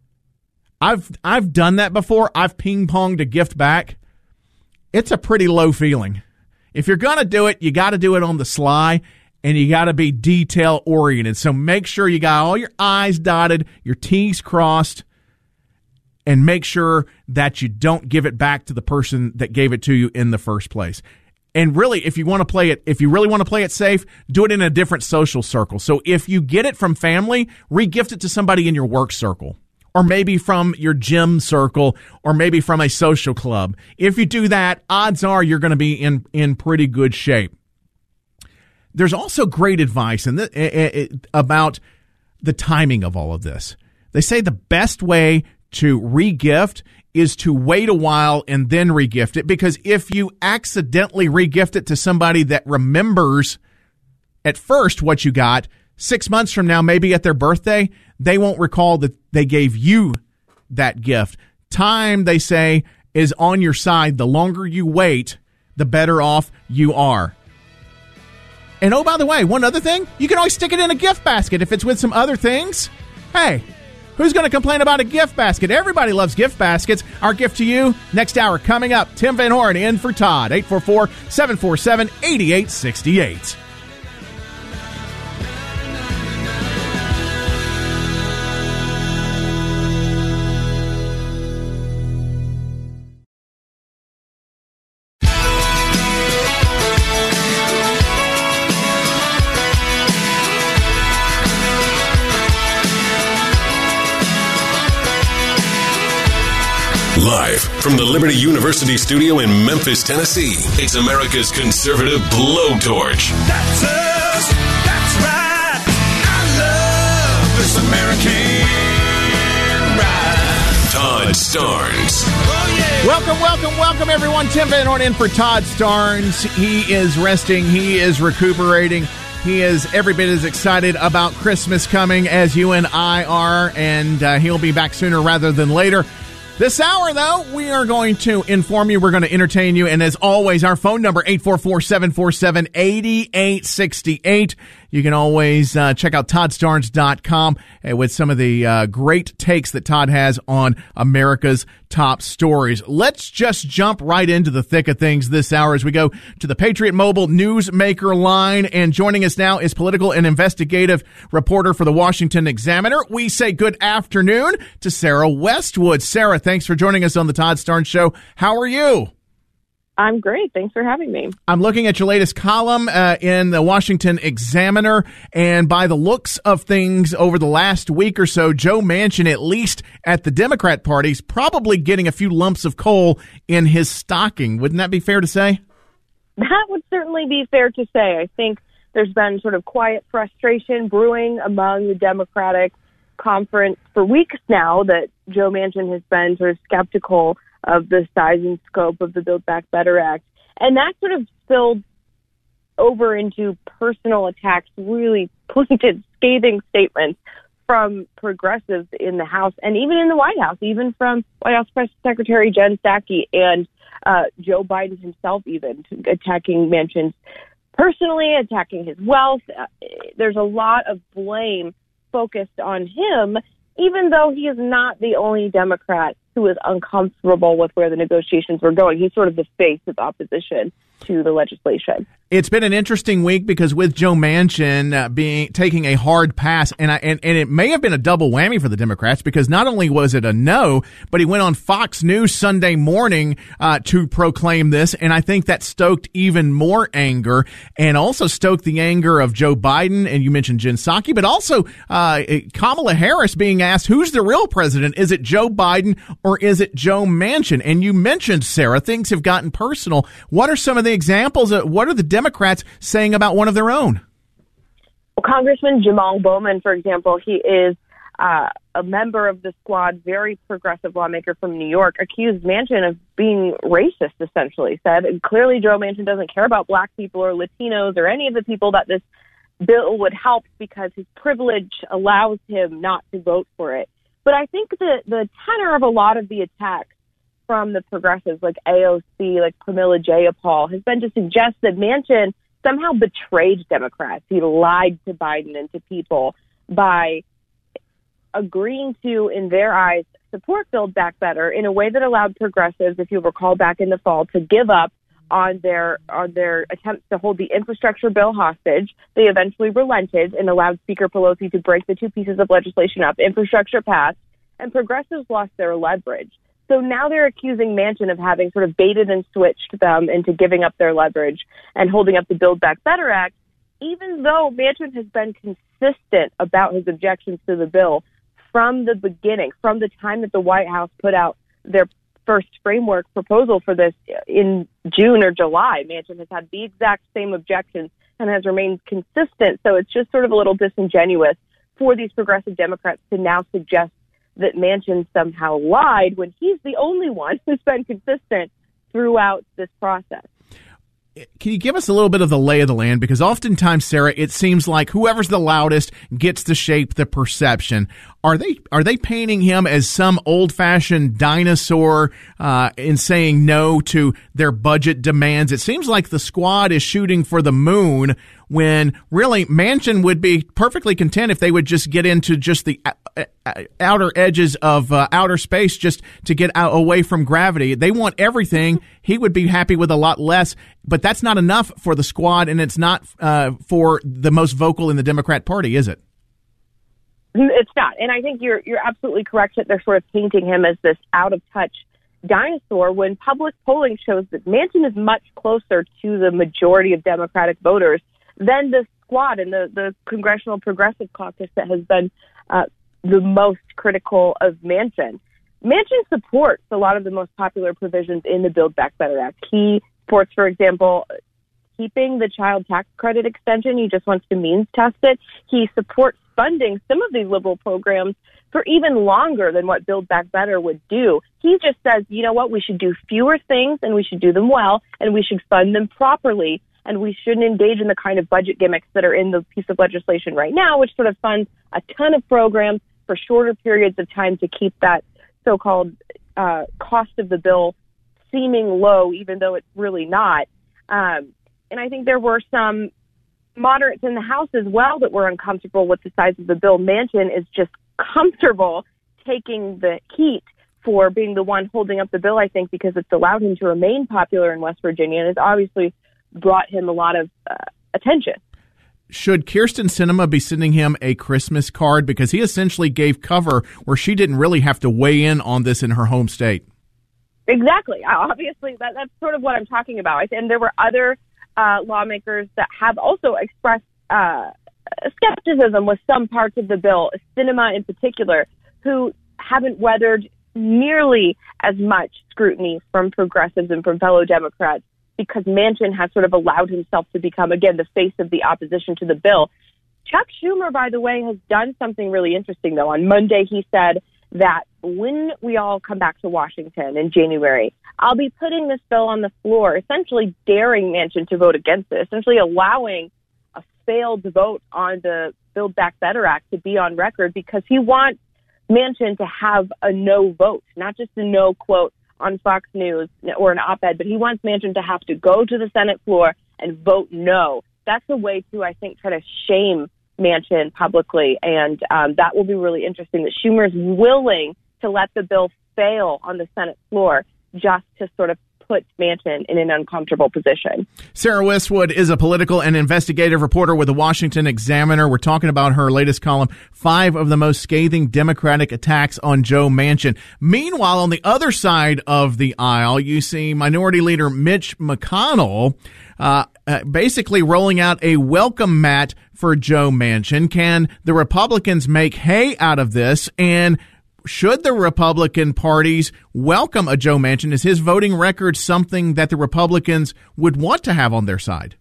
I've done that before. I've ping-ponged a gift back. It's a pretty low feeling. If you're going to do it, you got to do it on the sly. And you got to be detail-oriented. So make sure you got all your I's dotted, your T's crossed, and make sure that you don't give it back to the person that gave it to you in the first place. And really, if you want to play it, if you really want to play it safe, do it in a different social circle. So if you get it from family, re-gift it to somebody in your work circle, or maybe from your gym circle, or maybe from a social club. If you do that, odds are you're going to be in pretty good shape. There's also great advice about the timing of all of this. They say the best way to re-gift is to wait a while and then re-gift it, because if you accidentally re-gift it to somebody that remembers at first what you got, 6 months from now, maybe at their birthday, they won't recall that they gave you that gift. Time, they say, is on your side. The longer you wait, the better off you are. And oh, by the way, one other thing, you can always stick it in a gift basket if it's with some other things. Hey, who's going to complain about a gift basket? Everybody loves gift baskets. Our gift to you, next hour coming up. Tim Van Horn in for Todd, 844-747-8868. Live from the Liberty University studio in Memphis, Tennessee, it's America's conservative blowtorch. That's us. That's right. I love this American ride. Todd Starnes. Oh, yeah. Welcome, everyone. Tim Van Horn in for Todd Starnes. He is resting. He is recuperating. He is every bit as excited about Christmas coming as you and I are, and he'll be back sooner rather than later. This hour, though, we are going to inform you. We're going to entertain you. And as always, our phone number, 844-747-8868. You can always check out ToddStarnes.com with some of the great takes that Todd has on America's top stories. Let's just jump right into the thick of things this hour as we go to the Patriot Mobile Newsmaker line. And joining us now is political and investigative reporter for the Washington Examiner. We say good afternoon to Sarah Westwood. Sarah, thanks for joining us on the Todd Starnes Show. How are you? I'm great. Thanks for having me. I'm looking at your latest column in the Washington Examiner, and by the looks of things over the last week or so, Joe Manchin, at least at the Democrat Party, is probably getting a few lumps of coal in his stocking. Wouldn't that be fair to say? That would certainly be fair to say. I think there's been sort of quiet frustration brewing among the Democratic conference for weeks now that Joe Manchin has been sort of skeptical of the size and scope of the Build Back Better Act. And that sort of spilled over into personal attacks, really pointed, scathing statements from progressives in the House and even in the White House, even from White House Press Secretary Jen Psaki and Joe Biden himself, even attacking Manchin personally, attacking his wealth. There's a lot of blame focused on him, even though he is not the only Democrat who is uncomfortable with where the negotiations were going. He's sort of the face of opposition to the legislation. It's been an interesting week because with Joe Manchin taking a hard pass, and it may have been a double whammy for the Democrats because not only was it a no, but he went on Fox News Sunday morning to proclaim this, and I think that stoked even more anger and also stoked the anger of Joe Biden, and you mentioned Jen Psaki, but also Kamala Harris being asked, who's the real president? Is it Joe Biden or is it Joe Manchin? And you mentioned, Sarah, things have gotten personal. What are some of the examples? What are the Democrats saying about one of their own? Well, Congressman Jamal Bowman, for example, he is a member of the squad, very progressive lawmaker from New York, accused Manchin of being racist, essentially, said clearly Joe Manchin doesn't care about black people or Latinos or any of the people that this bill would help because his privilege allows him not to vote for it. But I think the tenor of a lot of the attacks from the progressives like AOC, like Pramila Jayapal, has been to suggest that Manchin somehow betrayed Democrats. He lied to Biden and to people by agreeing to, in their eyes, support Build Back Better in a way that allowed progressives, if you recall back in the fall, to give up on their attempts to hold the infrastructure bill hostage. They eventually relented and allowed Speaker Pelosi to break the two pieces of legislation up. Infrastructure passed, and progressives lost their leverage. So now they're accusing Manchin of having sort of baited and switched them into giving up their leverage and holding up the Build Back Better Act, even though Manchin has been consistent about his objections to the bill from the beginning, from the time that the White House put out their first framework proposal for this in June or July. Manchin has had the exact same objections and has remained consistent. So it's just sort of a little disingenuous for these progressive Democrats to now suggest that Manchin somehow lied when he's the only one who's been consistent throughout this process. Can you give us a little bit of the lay of the land? Because oftentimes, Sarah, it seems like whoever's the loudest gets to shape the perception. Are they painting him as some old-fashioned dinosaur in saying no to their budget demands? It seems like the squad is shooting for the moon when really Manchin would be perfectly content if they would just get into just the outer edges of outer space just to get away from gravity. They want everything. He would be happy with a lot less, but that's not enough for the squad, and it's not for the most vocal in the Democrat Party, is it? It's not. And I think you're absolutely correct that they're sort of painting him as this out-of-touch dinosaur when public polling shows that Manchin is much closer to the majority of Democratic voters than the squad and the Congressional Progressive Caucus that has been the most critical of Manchin. Manchin supports a lot of the most popular provisions in the Build Back Better Act. He supports, for example, keeping the child tax credit extension. He just wants to means test it. He supports funding some of these liberal programs for even longer than what Build Back Better would do. He just says, you know what, we should do fewer things and we should do them well and we should fund them properly and we shouldn't engage in the kind of budget gimmicks that are in the piece of legislation right now, which sort of funds a ton of programs for shorter periods of time to keep that so-called cost of the bill seeming low, even though it's really not. And I think there were some moderates in the House as well that were uncomfortable with the size of the bill. Manchin is just comfortable taking the heat for being the one holding up the bill, I think, because it's allowed him to remain popular in West Virginia and has obviously brought him a lot of attention. Should Kyrsten Sinema be sending him a Christmas card? Because he essentially gave cover where she didn't really have to weigh in on this in her home state. Exactly. Obviously, that's sort of what I'm talking about. And there were other lawmakers that have also expressed skepticism with some parts of the bill, Sinema in particular, who haven't weathered nearly as much scrutiny from progressives and from fellow Democrats because Manchin has sort of allowed himself to become, again, the face of the opposition to the bill. Chuck Schumer, by the way, has done something really interesting, though. On Monday, he said that when we all come back to Washington in January, I'll be putting this bill on the floor, essentially daring Manchin to vote against it, essentially allowing a failed vote on the Build Back Better Act to be on record because he wants Manchin to have a no vote, not just a no quote on Fox News or an op-ed, but he wants Manchin to have to go to the Senate floor and vote no. That's a way to, I think, try to shame Manchin publicly, and that will be really interesting that Schumer is willing to let the bill fail on the Senate floor just to sort of put Manchin in an uncomfortable position. Sarah Westwood is a political and investigative reporter with the Washington Examiner. We're talking about her latest column, 5 of the most scathing Democratic attacks on Joe Manchin. Meanwhile, on the other side of the aisle, you see Minority Leader Mitch McConnell basically rolling out a welcome mat for Joe Manchin. Can the Republicans make hay out of this? And should the Republican parties welcome a Joe Manchin? Is his voting record something that the Republicans would want to have on their side?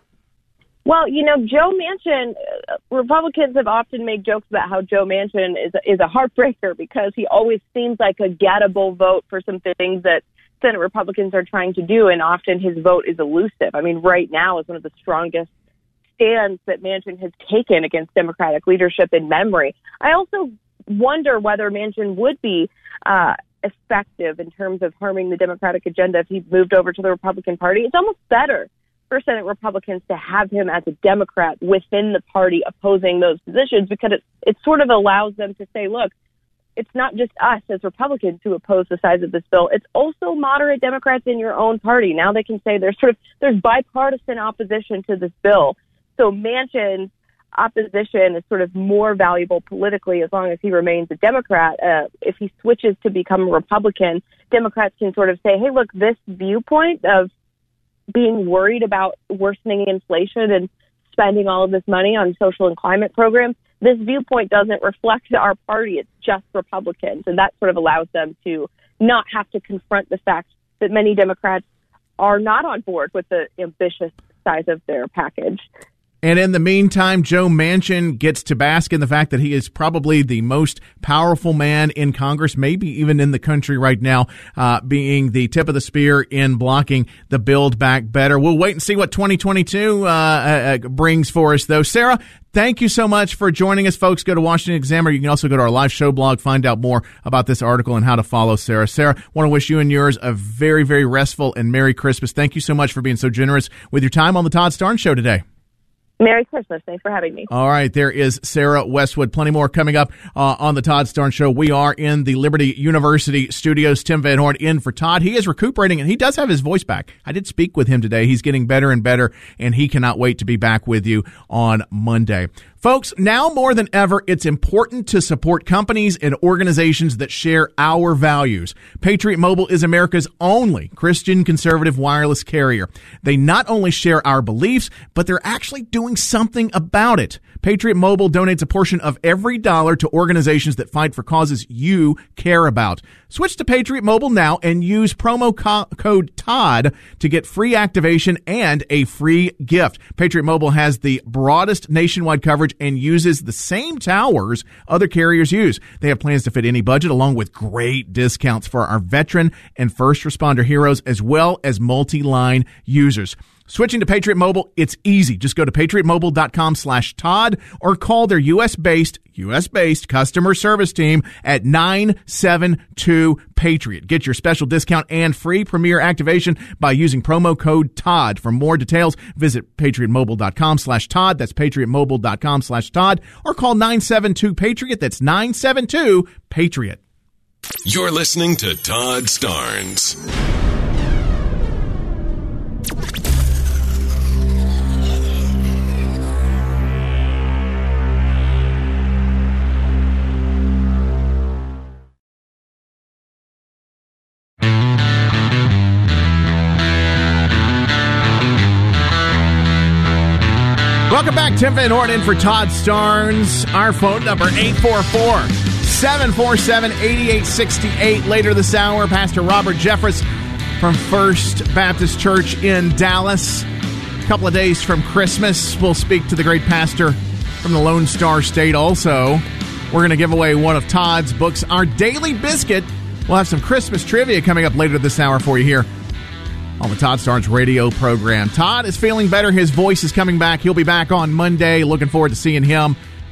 Well, you know, Joe Manchin, Republicans have often made jokes about how Joe Manchin is a heartbreaker because he always seems like a gettable vote for some things that Senate Republicans are trying to do, and often his vote is elusive. I mean, right now is one of the strongest stands that Manchin has taken against Democratic leadership in memory. I also wonder whether Manchin would be effective in terms of harming the Democratic agenda if he moved over to the Republican Party. It's almost better for Senate Republicans to have him as a Democrat within the party opposing those positions because it sort of allows them to say, look, it's not just us as Republicans who oppose the size of this bill. It's also moderate Democrats in your own party. Now they can say there's bipartisan opposition to this bill. So Manchin's opposition is sort of more valuable politically as long as he remains a Democrat. If he switches to become a Republican, Democrats can sort of say, hey, look, this viewpoint of being worried about worsening inflation and spending all of this money on social and climate programs, this viewpoint doesn't reflect our party. It's just Republicans. And that sort of allows them to not have to confront the fact that many Democrats are not on board with the ambitious size of their package. And in the meantime, Joe Manchin gets to bask in the fact that he is probably the most powerful man in Congress, maybe even in the country right now, being the tip of the spear in blocking the Build Back Better. We'll wait and see what 2022 brings for us, though. Sarah, thank you so much for joining us, folks. Go to Washington Examiner. You can also go to our live show blog, find out more about this article and how to follow Sarah. Sarah, want to wish you and yours a very, very restful and Merry Christmas. Thank you so much for being so generous with your time on the Todd Starnes Show today. Merry Christmas. Thanks for having me. All right. There is Sarah Westwood. Plenty more coming up on the Todd Starnes Show. We are in the Liberty University studios. Tim Van Horn in for Todd. He is recuperating, and he does have his voice back. I did speak with him today. He's getting better and better, and he cannot wait to be back with you on Monday. Folks, now more than ever, it's important to support companies and organizations that share our values. Patriot Mobile is America's only Christian conservative wireless carrier. They not only share our beliefs, but they're actually doing something about it. Patriot Mobile donates a portion of every dollar to organizations that fight for causes you care about. Switch to Patriot Mobile now and use promo code TODD to get free activation and a free gift. Patriot Mobile has the broadest nationwide coverage and uses the same towers other carriers use. They have plans to fit any budget, along with great discounts for our veteran and first responder heroes, as well as multi-line users. Switching to Patriot Mobile, it's easy. Just go to patriotmobile.com/Todd or call their U.S.-based customer service team at 972-PATRIOT. Get your special discount and free premier activation by using promo code Todd. For more details, visit patriotmobile.com/Todd. That's patriotmobile.com/Todd or call 972-PATRIOT. That's 972-PATRIOT. You're listening to Todd Starnes. Welcome back. Tim Van Horn in for Todd Starnes. Our phone number, 844-747-8868. Later this hour, Pastor Robert Jeffress from First Baptist Church in Dallas. A couple of days from Christmas, we'll speak to the great pastor from the Lone Star State. Also, we're going to give away one of Todd's books, Our Daily Biscuit. We'll have some Christmas trivia coming up later this hour for you here on the Todd Starnes radio program. Todd is feeling better. His voice is coming back. He'll be back on Monday. Looking forward to seeing him.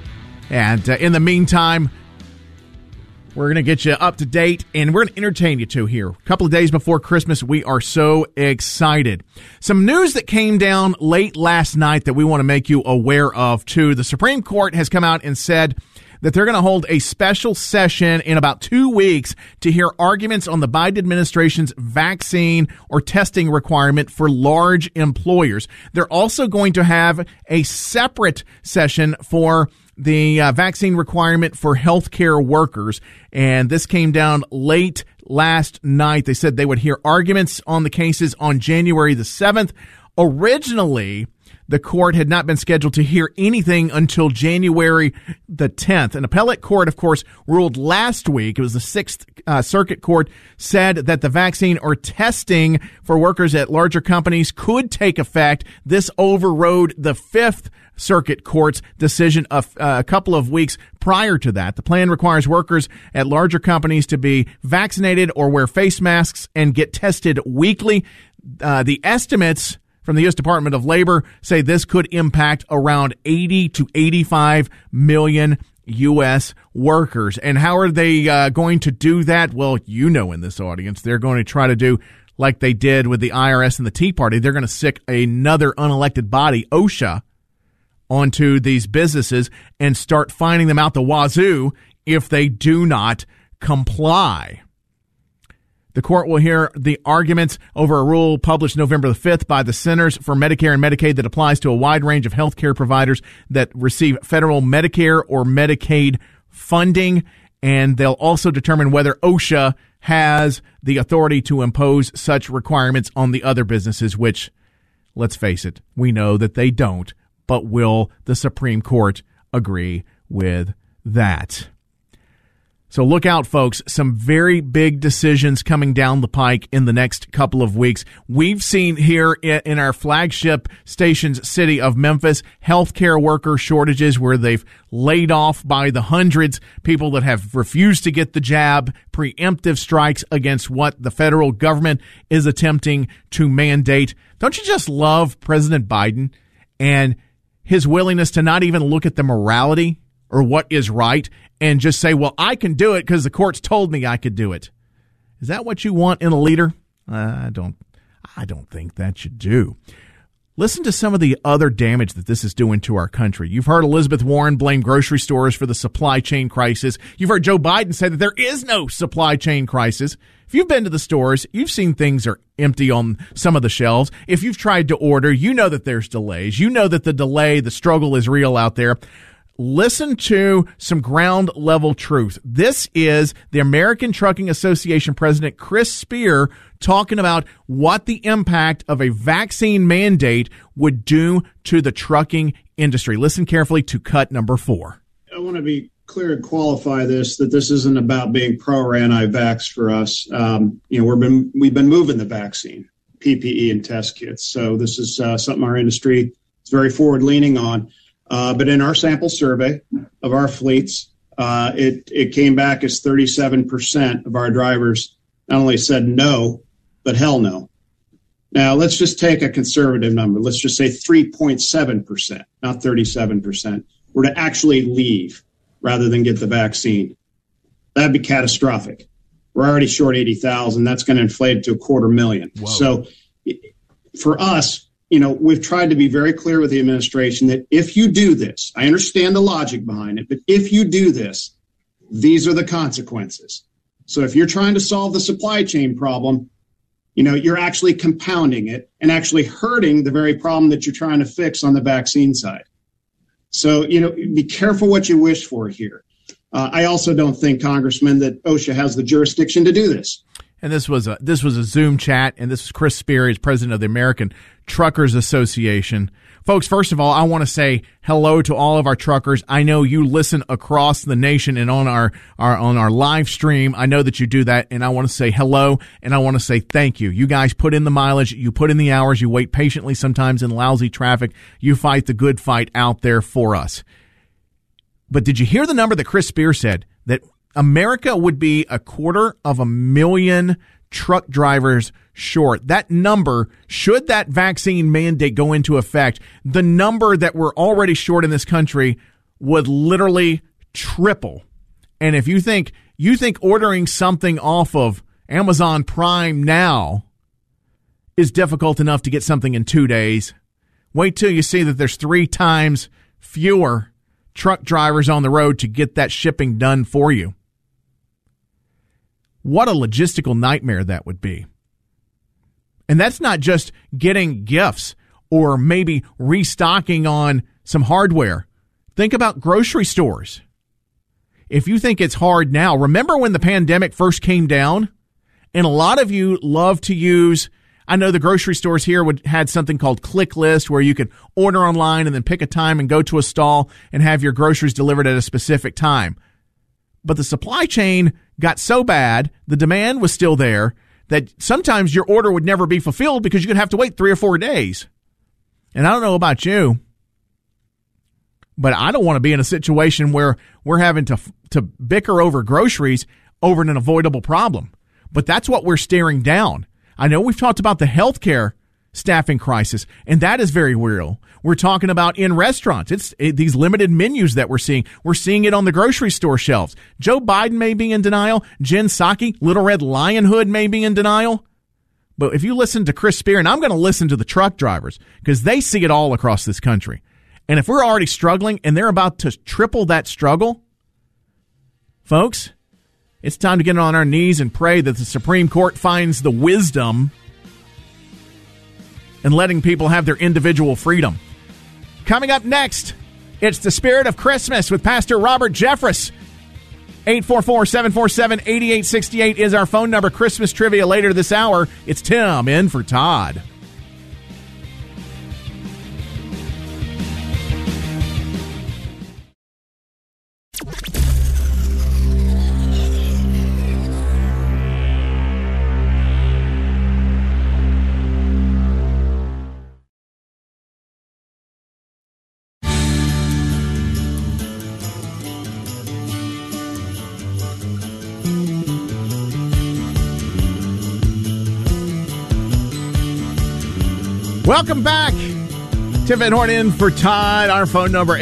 And in the meantime, we're going to get you up to date, and we're going to entertain you too here. A couple of days before Christmas, we are so excited. Some news that came down late last night that we want to make you aware of too. The Supreme Court has come out and said that they're going to hold a special session in about 2 weeks to hear arguments on the Biden administration's vaccine or testing requirement for large employers. They're also going to have a separate session for the vaccine requirement for healthcare workers. And this came down late last night. They said they would hear arguments on the cases on January the 7th. Originally, the court had not been scheduled to hear anything until January the 10th. An appellate court, of course, ruled last week. It was the Sixth Circuit Court said that the vaccine or testing for workers at larger companies could take effect. This overrode the Fifth Circuit Court's decision of a couple of weeks prior to that. The plan requires workers at larger companies to be vaccinated or wear face masks and get tested weekly. The estimates from the U.S. Department of Labor say this could impact around 80 to 85 million U.S. workers. And how are they going to do that? Well, you know, in this audience, they're going to try to do like they did with the IRS and the Tea Party. They're going to stick another unelected body, OSHA, onto these businesses and start finding them out the wazoo if they do not comply. The court will hear the arguments over a rule published November the 5th by the Centers for Medicare and Medicaid that applies to a wide range of healthcare providers that receive federal Medicare or Medicaid funding. And they'll also determine whether OSHA has the authority to impose such requirements on the other businesses, which, let's face it, we know that they don't. But will the Supreme Court agree with that? So look out, folks. Some very big decisions coming down the pike in the next couple of weeks. We've seen here in our flagship station's city of Memphis, healthcare worker shortages where they've laid off by the hundreds people that have refused to get the jab, preemptive strikes against what the federal government is attempting to mandate. Don't you just love President Biden and his willingness to not even look at the morality or what is right and just say, well, I can do it because the courts told me I could do it? Is that what you want in a leader? I don't think that you do. Listen to some of the other damage that this is doing to our country. You've heard Elizabeth Warren blame grocery stores for the supply chain crisis. You've heard Joe Biden say that there is no supply chain crisis. If you've been to the stores, you've seen things are empty on some of the shelves. If you've tried to order, you know that there's delays. You know that the struggle is real out there. Listen to some ground level truth. This is the American Trucking Association President Chris Spear talking about what the impact of a vaccine mandate would do to the trucking industry. Listen carefully to cut number 4. I want to be clear and qualify this, that this isn't about being pro or anti-vax for us. We've been moving the vaccine, PPE and test kits. So this is something our industry is very forward leaning on. But in our sample survey of our fleets, it came back as 37% of our drivers not only said no, but hell no. Now, let's just take a conservative number. Let's just say 3.7%, not 37%, were to actually leave rather than get the vaccine. That'd be catastrophic. We're already short 80,000. That's going to inflate it to 250,000. Whoa. So for us, we've tried to be very clear with the administration that if you do this, I understand the logic behind it, but if you do this, these are the consequences. So if you're trying to solve the supply chain problem, you're actually compounding it and actually hurting the very problem that you're trying to fix on the vaccine side. So, be careful what you wish for here. I also don't think, Congressman, that OSHA has the jurisdiction to do this. And this was a Zoom chat, and this is Chris Spear, he's president of the American Truckers Association. Folks, first of all, I want to say hello to all of our truckers. I know you listen across the nation and on our live stream. I know that you do that, and I want to say hello, and I want to say thank you. You guys put in the mileage, you put in the hours, you wait patiently sometimes in lousy traffic. You fight the good fight out there for us. But did you hear the number that Chris Spear said, that America would be 250,000 truck drivers short? That number, should that vaccine mandate go into effect, the number that we're already short in this country would literally triple. And if you think ordering something off of Amazon Prime now is difficult enough to get something in 2 days, wait till you see that there's 3 times fewer truck drivers on the road to get that shipping done for you. What a logistical nightmare that would be. And that's not just getting gifts or maybe restocking on some hardware. Think about grocery stores. If you think it's hard now, remember when the pandemic first came down? And a lot of you love to use, I know the grocery stores here had something called Click List, where you could order online and then pick a time and go to a stall and have your groceries delivered at a specific time. But the supply chain got so bad, the demand was still there, that sometimes your order would never be fulfilled because you're going to have to wait 3 or 4 days. And I don't know about you, but I don't want to be in a situation where we're having to bicker over groceries over an avoidable problem. But that's what we're staring down. I know we've talked about the healthcare staffing crisis, and that is very real. We're talking about in restaurants. It's these limited menus that we're seeing. We're seeing it on the grocery store shelves. Joe Biden may be in denial. Jen Psaki, Little Red Lion Hood, may be in denial. But if you listen to Chris Spear, and I'm going to listen to the truck drivers, because they see it all across this country. And if we're already struggling and they're about to triple that struggle, folks, it's time to get on our knees and pray that the Supreme Court finds the wisdom in letting people have their individual freedom. Coming up next, it's the Spirit of Christmas with Pastor Robert Jeffress. 844-747-8868 is our phone number. Christmas trivia later this hour. It's Tim in for Todd. Welcome back. Tim Van Horn in for Todd. Our phone number,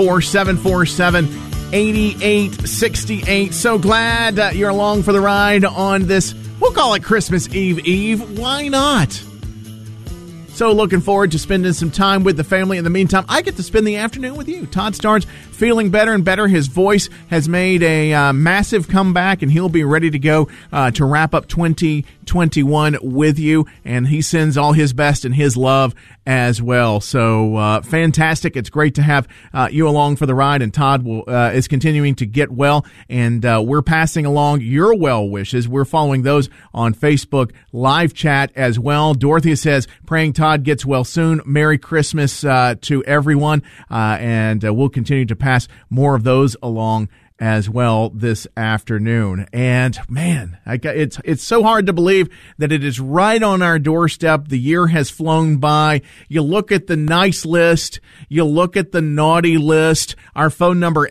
844-747-8868. So glad you're along for the ride on this, we'll call it Christmas Eve. Why not? So looking forward to spending some time with the family. In the meantime, I get to spend the afternoon with you. Todd Starnes feeling better and better. His voice has made a massive comeback, and he'll be ready to go to wrap up 2021 with you. And he sends all his best and his love as well. So fantastic. It's great to have you along for the ride, and Todd is continuing to get well, and we're passing along your well wishes. We're following those on Facebook live chat as well. Dorothea says, praying Todd gets well soon. Merry Christmas to everyone, and we'll continue to pass more of those along as well this afternoon. And man, it's so hard to believe that it is right on our doorstep. The year has flown by. You look at the nice list, you look at the naughty list. Our phone number,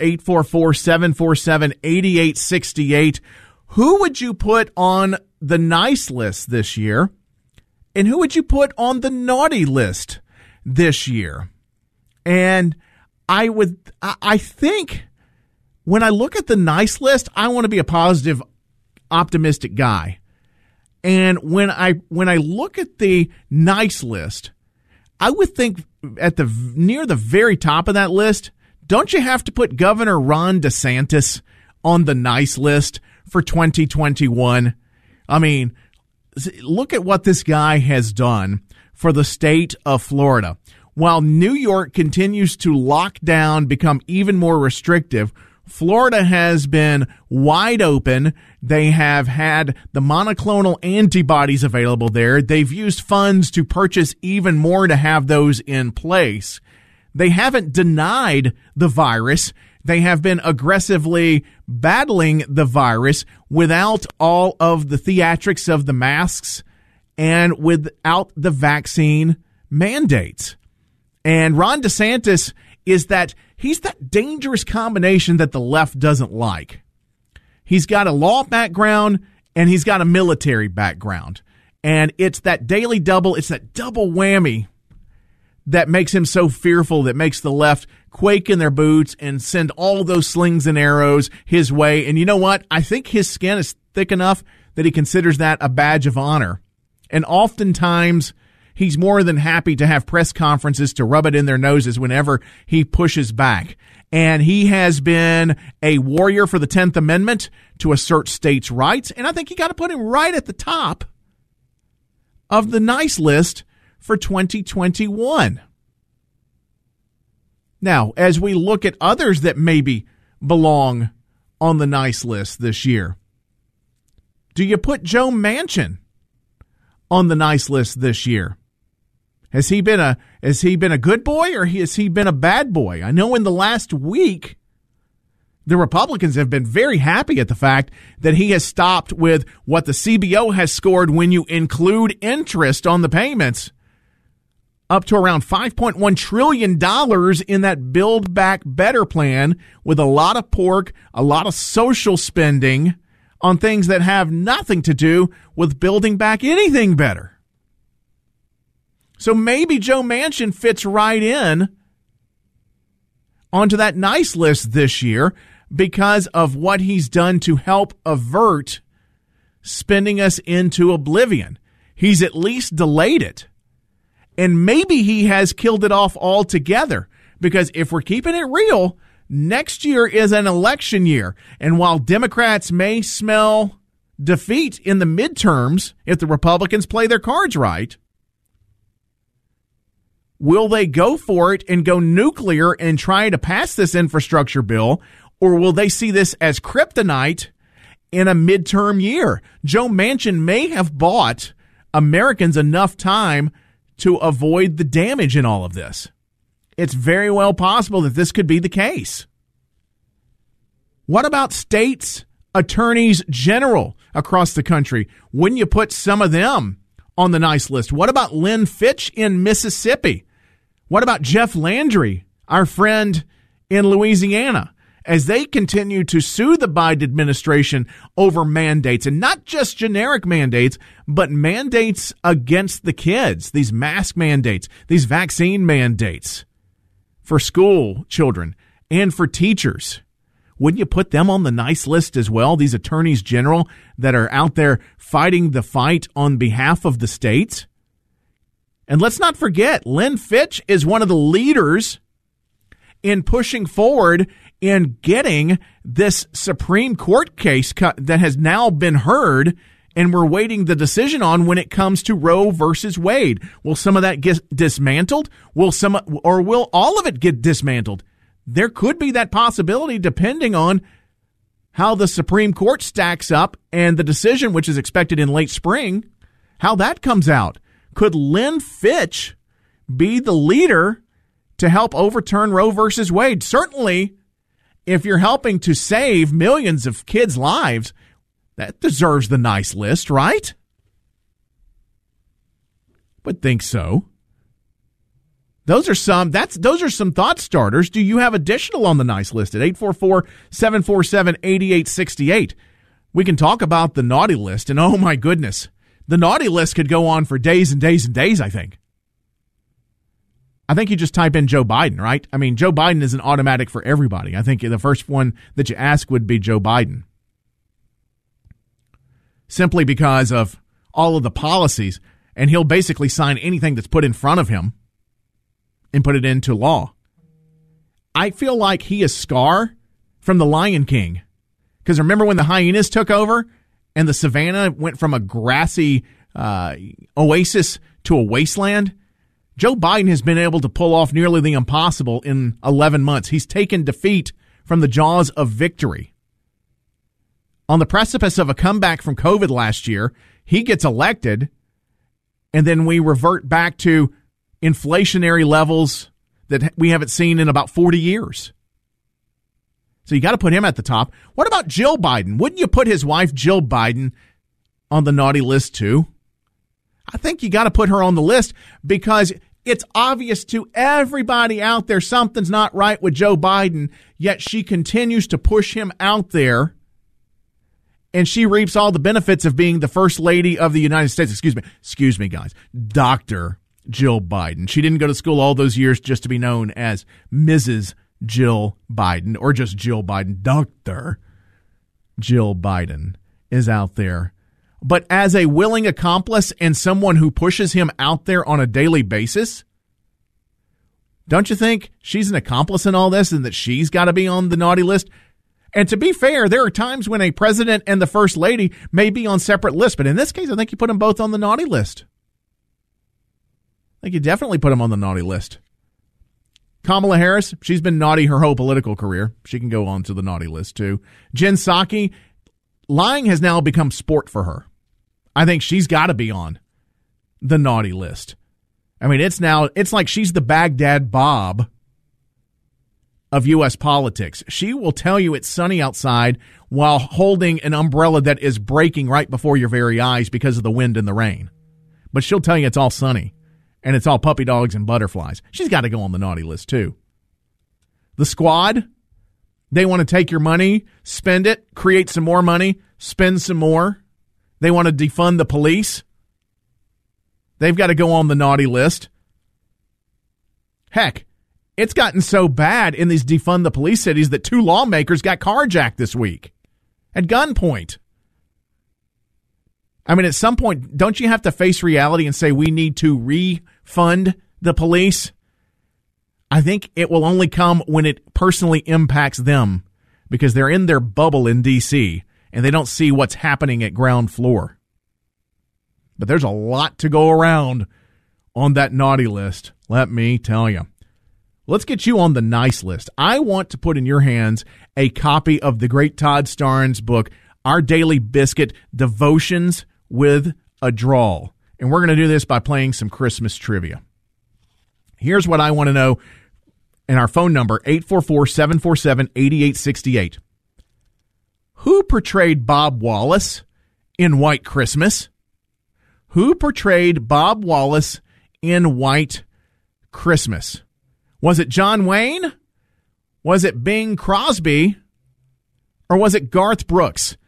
844-747-8868. Who would you put on the nice list this year? And who would you put on the naughty list this year? And I think when I look at the nice list, I want to be a positive, optimistic guy. And when I look at the nice list, I would think at near the very top of that list, don't you have to put Governor Ron DeSantis on the nice list for 2021? I mean, look at what this guy has done for the state of Florida. While New York continues to lock down, become even more restrictive, Florida has been wide open. They have had the monoclonal antibodies available there. They've used funds to purchase even more to have those in place. They haven't denied the virus. They have been aggressively battling the virus without all of the theatrics of the masks and without the vaccine mandates. And Ron DeSantis he's that dangerous combination that the left doesn't like. He's got a law background and he's got a military background. And it's that daily double, it's that double whammy that makes him so fearful, that makes the left quake in their boots and send all those slings and arrows his way. And you know what? I think his skin is thick enough that he considers that a badge of honor. And oftentimes, he's more than happy to have press conferences to rub it in their noses whenever he pushes back. And he has been a warrior for the 10th Amendment to assert states' rights. And I think you got to put him right at the top of the nice list for 2021. Now, as we look at others that maybe belong on the nice list this year, do you put Joe Manchin on the nice list this year? Has he been a good boy or has he been a bad boy? I know in the last week, the Republicans have been very happy at the fact that he has stopped with what the CBO has scored when you include interest on the payments, up to around $5.1 trillion in that Build Back Better plan, with a lot of pork, a lot of social spending on things that have nothing to do with building back anything better. So maybe Joe Manchin fits right in onto that nice list this year because of what he's done to help avert spending us into oblivion. He's at least delayed it. And maybe he has killed it off altogether, because if we're keeping it real, next year is an election year. And while Democrats may smell defeat in the midterms if the Republicans play their cards right, will they go for it and go nuclear and try to pass this infrastructure bill, or will they see this as kryptonite in a midterm year? Joe Manchin may have bought Americans enough time to avoid the damage in all of this. It's very well possible that this could be the case. What about states' attorneys general across the country? Wouldn't you put some of them on the nice list? What about Lynn Fitch in Mississippi? What about Jeff Landry, our friend in Louisiana? as they continue to sue the Biden administration over mandates, and not just generic mandates, but mandates against the kids, these mask mandates, these vaccine mandates for school children and for teachers. Wouldn't you put them on the nice list as well, these attorneys general that are out there fighting the fight on behalf of the states? And let's not forget, Lynn Fitch is one of the leaders in pushing forward in getting this Supreme Court case that has now been heard, and we're waiting the decision on when it comes to Roe versus Wade. Will some of that get dismantled? Will all of it get dismantled? There could be that possibility depending on how the Supreme Court stacks up and the decision, which is expected in late spring, how that comes out. Could Lynn Fitch be the leader to help overturn Roe versus Wade? Certainly, if you're helping to save millions of kids' lives, that deserves the nice list, right? Would think so. Those are some thought starters. Do you have additional on the nice list at 844-747-8868? We can talk about the naughty list, and oh my goodness, the naughty list could go on for days and days and days, I think. I think you just type in Joe Biden, right? I mean, Joe Biden is an automatic for everybody. I think the first one that you ask would be Joe Biden. Simply because of all of the policies, and he'll basically sign anything that's put in front of him and put it into law. I feel like he is Scar from The Lion King. Because remember when the hyenas took over and the savannah went from a grassy oasis to a wasteland? Joe Biden has been able to pull off nearly the impossible in 11 months. He's taken defeat from the jaws of victory. On the precipice of a comeback from COVID last year, he gets elected, and then we revert back to inflationary levels that we haven't seen in about 40 years. So you got to put him at the top. What about Jill Biden? Wouldn't you put his wife, Jill Biden, on the naughty list too? I think you got to put her on the list because it's obvious to everybody out there something's not right with Joe Biden, yet she continues to push him out there, and she reaps all the benefits of being the first lady of the United States. Excuse me, guys. Dr. Jill Biden. She didn't go to school all those years just to be known as Mrs. Jill Biden or just Jill Biden. Dr. Jill Biden is out there. But as a willing accomplice and someone who pushes him out there on a daily basis, don't you think she's an accomplice in all this and that she's got to be on the naughty list? And to be fair, there are times when a president and the first lady may be on separate lists. But in this case, I think you put them both on the naughty list. I think you definitely put them on the naughty list. Kamala Harris, she's been naughty her whole political career. She can go on to the naughty list too. Jen Psaki, lying has now become sport for her. I think she's got to be on the naughty list. I mean, it's like she's the Baghdad Bob of U.S. politics. She will tell you it's sunny outside while holding an umbrella that is breaking right before your very eyes because of the wind and the rain. But she'll tell you it's all sunny and it's all puppy dogs and butterflies. She's got to go on the naughty list too. The Squad, they want to take your money, spend it, create some more money, spend some more. They want to defund the police. They've got to go on the naughty list. Heck, it's gotten so bad in these defund the police cities that 2 lawmakers got carjacked this week at gunpoint. I mean, at some point, don't you have to face reality and say we need to refund the police? I think it will only come when it personally impacts them because they're in their bubble in D.C. and they don't see what's happening at ground floor. But there's a lot to go around on that naughty list, let me tell you. Let's get you on the nice list. I want to put in your hands a copy of the great Todd Starnes book, Our Daily Biscuit, Devotions with a Drawl. And we're going to do this by playing some Christmas trivia. Here's what I want to know, and our phone number, 844-747-8868. Who portrayed Bob Wallace in White Christmas? Who portrayed Bob Wallace in White Christmas? Was it John Wayne? Was it Bing Crosby or was it Garth Brooks?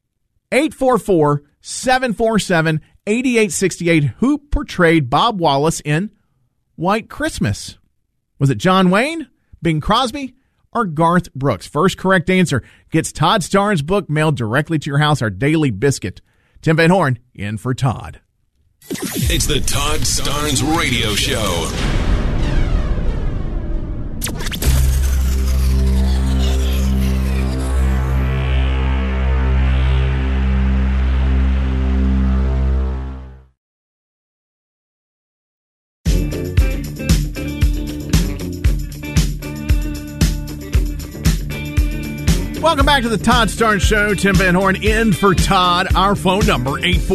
844-747-8868. Who portrayed Bob Wallace in White Christmas? Was it John Wayne, Bing Crosby, or Garth Brooks? First correct answer gets Todd Starnes' book mailed directly to your house, our daily biscuit. Tim Van Horn in for Todd. It's the Todd Starnes Radio Show. Welcome back to the Todd Starnes Show. Tim Van Horn in for Todd. Our phone number,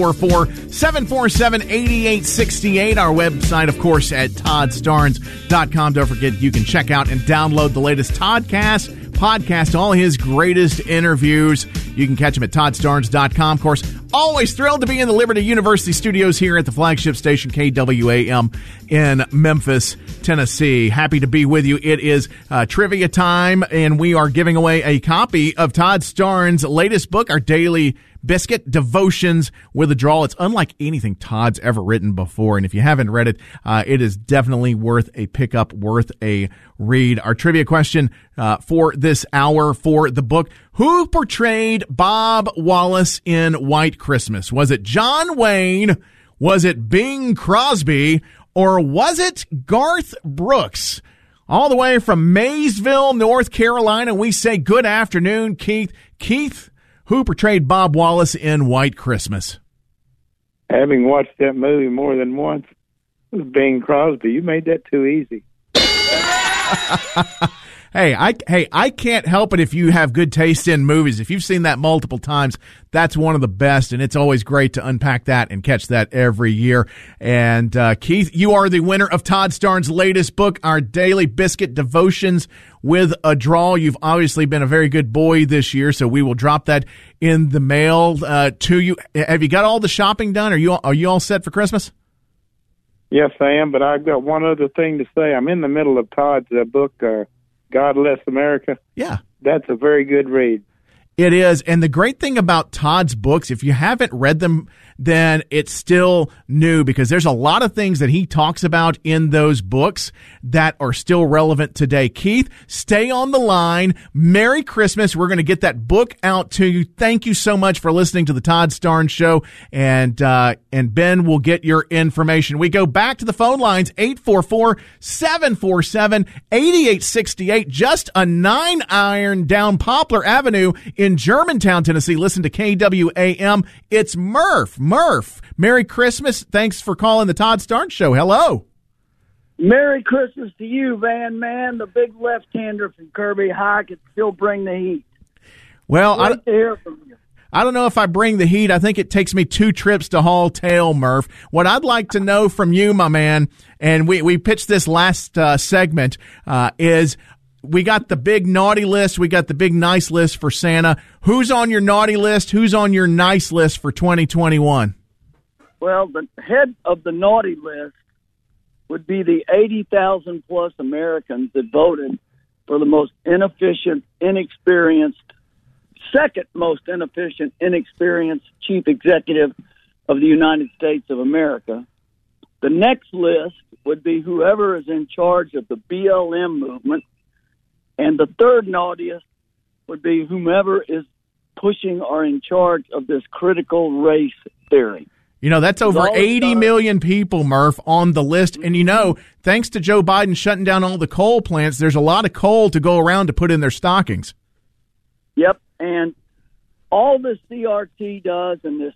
844-747-8868. Our website, of course, at toddstarnes.com. Don't forget, you can check out and download the latest podcast, all his greatest interviews. You can catch him at toddstarnes.com. Of course, always thrilled to be in the Liberty University studios here at the flagship station KWAM in Memphis, Tennessee. Happy to be with you. It is trivia time, and we are giving away a copy of Todd Starnes' latest book, our daily biscuit, Devotions with a Drawl. It's unlike anything Todd's ever written before, and if you haven't read it, it is definitely worth a pickup, worth a read. Our trivia question for this hour for the book: who portrayed Bob Wallace in White Christmas? Was it John Wayne? Was it Bing Crosby? Or was it Garth Brooks? All the way from Maysville, North Carolina, we say good afternoon, Keith. Keith, who portrayed Bob Wallace in White Christmas? Having watched that movie more than once, it was Bing Crosby. You made that too easy. Hey, I can't help it if you have good taste in movies. If you've seen that multiple times, that's one of the best, and it's always great to unpack that and catch that every year. And Keith, you are the winner of Todd Starnes' latest book, our daily biscuit, Devotions with a Drawl. You've obviously been a very good boy this year, so we will drop that in the mail to you. Have you got all the shopping done? Are you all set for Christmas? Yes, I am, but I've got one other thing to say. I'm in the middle of Todd's book, God Bless America. Yeah. That's a very good read. It is. And the great thing about Todd's books, if you haven't read them, then it's still new, because there's a lot of things that he talks about in those books that are still relevant today. Keith, stay on the line. Merry Christmas. We're going to get that book out to you. Thank you so much for listening to the Todd Starnes Show. And Ben will get your information. We go back to the phone lines, 844-747-8868. Just a 9-iron down Poplar Avenue in Germantown, Tennessee. Listen to KWAM. It's Murph. Murph, Merry Christmas. Thanks for calling the Todd Starnes Show. Hello. Merry Christmas to you, Van Man, the big left-hander from Kirby High. I could still bring the heat. Well, Great to hear from you. I don't know if I bring the heat. I think it takes me 2 trips to haul tail, Murph. What I'd like to know from you, my man, and we pitched this last segment, is we got the big naughty list. We got the big nice list for Santa. Who's on your naughty list? Who's on your nice list for 2021? Well, the head of the naughty list would be the 80,000 plus Americans that voted for the most inefficient, inexperienced, second most inefficient, inexperienced chief executive of the United States of America. The next list would be whoever is in charge of the BLM movement. And the third naughtiest would be whomever is pushing or in charge of this critical race theory. You know, that's over 80 million people, Murph, on the list. And, you know, thanks to Joe Biden shutting down all the coal plants, there's a lot of coal to go around to put in their stockings. Yep. And all this CRT does and this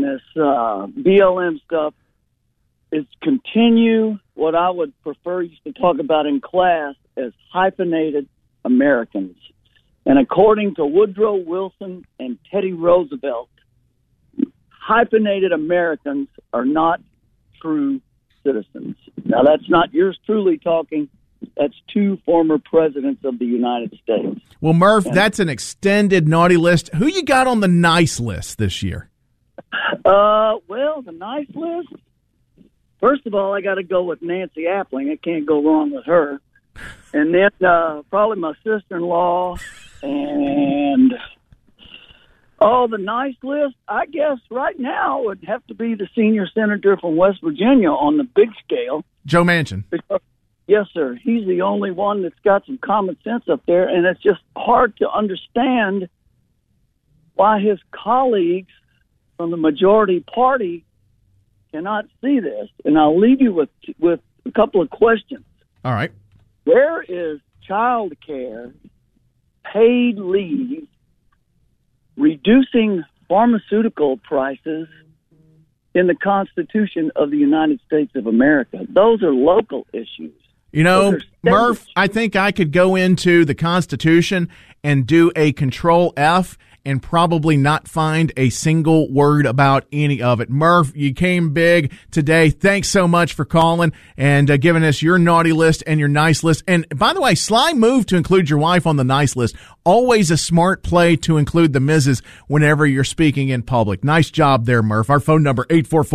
BLM stuff is continue what I would prefer used to talk about in class as hyphenated Americans. And according to Woodrow Wilson and Teddy Roosevelt, hyphenated Americans are not true citizens. Now, that's not yours truly talking. That's 2 former presidents of the United States. Well, Murph, that's an extended naughty list. Who you got on the nice list this year? Well, the nice list, first of all, I got to go with Nancy Appling. I can't go wrong with her. and then probably my sister-in-law, and the nice list, I guess right now would have to be the senior senator from West Virginia on the big scale. Joe Manchin. Because, yes, sir. He's the only one that's got some common sense up there, and it's just hard to understand why his colleagues from the majority party cannot see this. And I'll leave you with a couple of questions. All right. Where is child care, paid leave, reducing pharmaceutical prices in the Constitution of the United States of America? Those are local issues. You know, Murph, I think I could go into the Constitution and do a Control F and probably not find a single word about any of it. Murph, you came big today. Thanks so much for calling and giving us your naughty list and your nice list. And by the way, sly move to include your wife on the nice list. Always a smart play to include the Mrs. whenever you're speaking in public. Nice job there, Murph. Our phone number,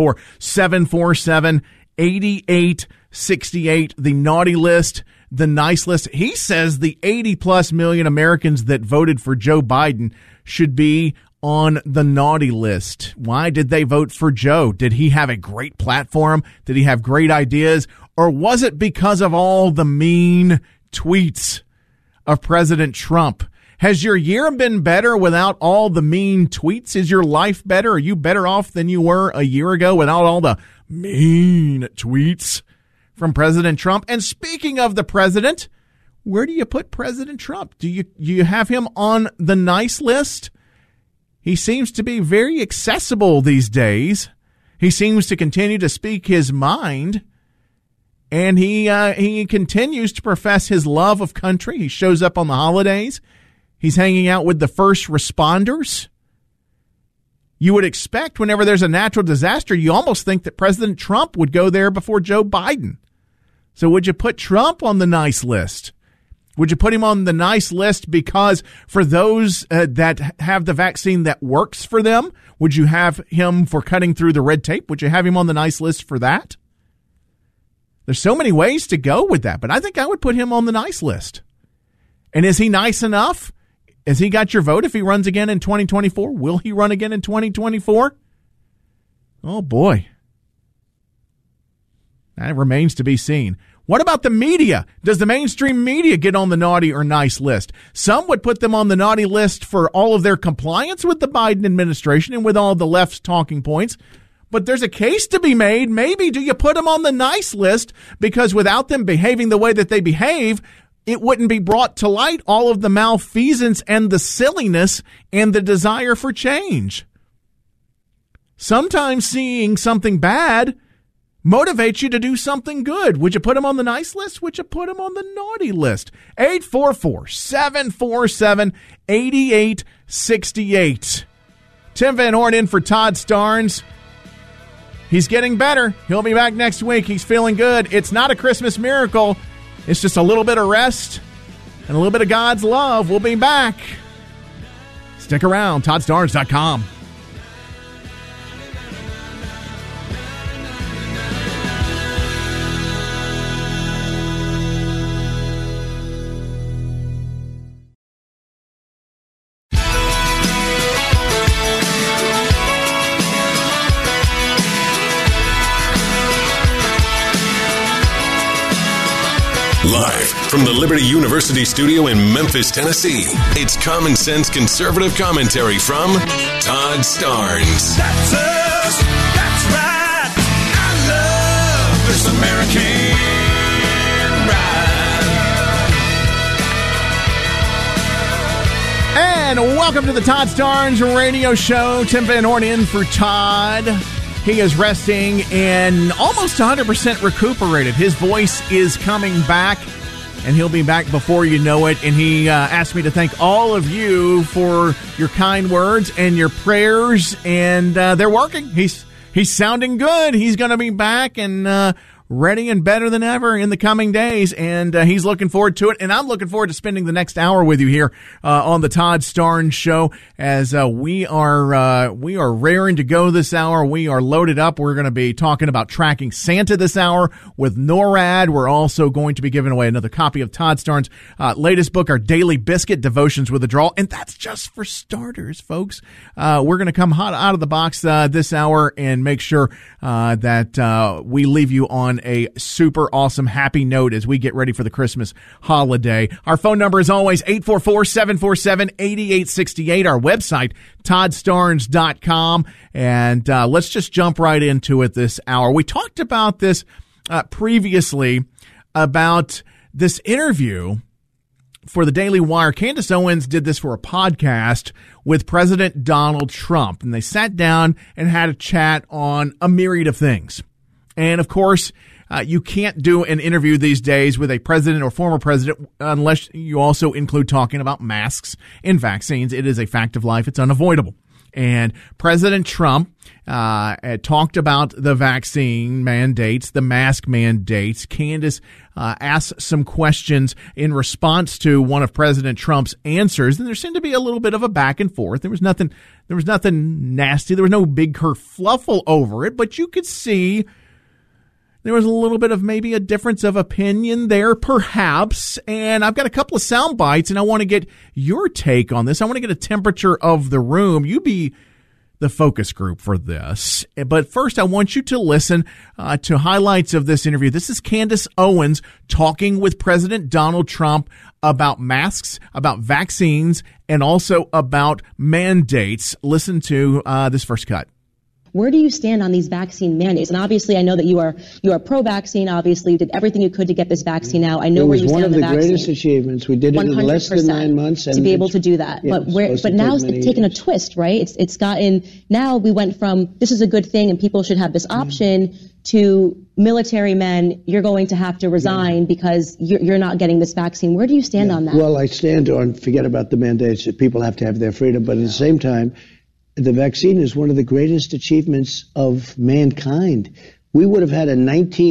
844-747-8868. The naughty list, the nice list. He says the 80-plus million Americans that voted for Joe Biden should be on the naughty list. Why did they vote for Joe? Did he have a great platform? Did he have great ideas? Or was it because of all the mean tweets of President Trump? Has your year been better without all the mean tweets? Is your life better? Are you better off than you were a year ago without all the mean tweets from President Trump? And speaking of the president, where do you put President Trump? Do you have him on the nice list? He seems to be very accessible these days. He seems to continue to speak his mind, and he continues to profess his love of country. He shows up on the holidays. He's hanging out with the first responders. You would expect whenever there's a natural disaster, you almost think that President Trump would go there before Joe Biden. So would you put Trump on the nice list? Would you put him on the nice list because for those that have the vaccine that works for them, would you have him for cutting through the red tape? Would you have him on the nice list for that? There's so many ways to go with that, but I think I would put him on the nice list. And is he nice enough? Has he got your vote if he runs again in 2024? Will he run again in 2024? Oh, boy. That remains to be seen. What about the media? Does the mainstream media get on the naughty or nice list? Some would put them on the naughty list for all of their compliance with the Biden administration and with all the left's talking points. But there's a case to be made. Maybe do you put them on the nice list because without them behaving the way that they behave, it wouldn't be brought to light all of the malfeasance and the silliness and the desire for change. Sometimes seeing something bad motivates you to do something good. Would you put him on the nice list? Would you put him on the naughty list? 844-747-8868. Tim Van Horn in for Todd Starnes. He's getting better. He'll be back next week. He's feeling good. It's not a Christmas miracle. It's just a little bit of rest and a little bit of God's love. We'll be back. Stick around. ToddStarnes.com. Live from the Liberty University studio in Memphis, Tennessee, it's Common Sense Conservative Commentary from Todd Starnes. That's us. That's right. I love this American ride. And welcome to the Todd Starnes Radio Show. Tim Van Horn in for Todd. He is resting and almost 100% recuperated. His voice is coming back, and he'll be back before you know it. And he asked me to thank all of you for your kind words and your prayers, and they're working. He's sounding good. He's going to be back and ready and better than ever in the coming days, and he's looking forward to it. And I'm looking forward to spending the next hour with you here on the Todd Starnes Show, as we are raring to go this hour. We are loaded up. We're going to be talking about tracking Santa this hour with NORAD. We're also going to be giving away another copy of Todd Starnes' latest book, Our Daily Biscuit, Devotions with a Drawl, and that's just for starters, folks. We're going to come hot out of the box this hour and make sure that we leave you on a super awesome, happy note as we get ready for the Christmas holiday. Our phone number is always 844-747-8868. Our website, ToddStarnes.com. And let's just jump right into it this hour. We talked about this previously, about this interview for the Daily Wire. Candace Owens did this for a podcast with President Donald Trump, and they sat down and had a chat on a myriad of things. And of course, you can't do an interview these days with a president or former president unless you also include talking about masks and vaccines. It is a fact of life. It's unavoidable. And President Trump talked about the vaccine mandates, the mask mandates. Candace asked some questions in response to one of President Trump's answers, and there seemed to be a little bit of a back and forth. There was nothing nasty. There was no big kerfluffle over it, but you could see there was a little bit of maybe a difference of opinion there, perhaps. And I've got a couple of sound bites, and I want to get your take on this. I want to get a temperature of the room. You be the focus group for this. But first, I want you to listen to highlights of this interview. This is Candace Owens talking with President Donald Trump about masks, about vaccines, and also about mandates. Listen to this first cut. Where do you stand on these vaccine mandates? And obviously, I know that you are pro-vaccine. Obviously, you did everything you could to get this vaccine out. I know where you stand on the vaccine. It was one of the greatest achievements. We did it in less than 9 months. And to be able to do that. Yeah, but now it's taken a twist, right? It's gotten, now we went from this is a good thing and people should have this option to military men, you're going to have to resign because you're not getting this vaccine. Where do you stand on that? Well, I stand on, forget about the mandates, that people have to have their freedom. But at the same time, the vaccine is one of the greatest achievements of mankind. We would have had in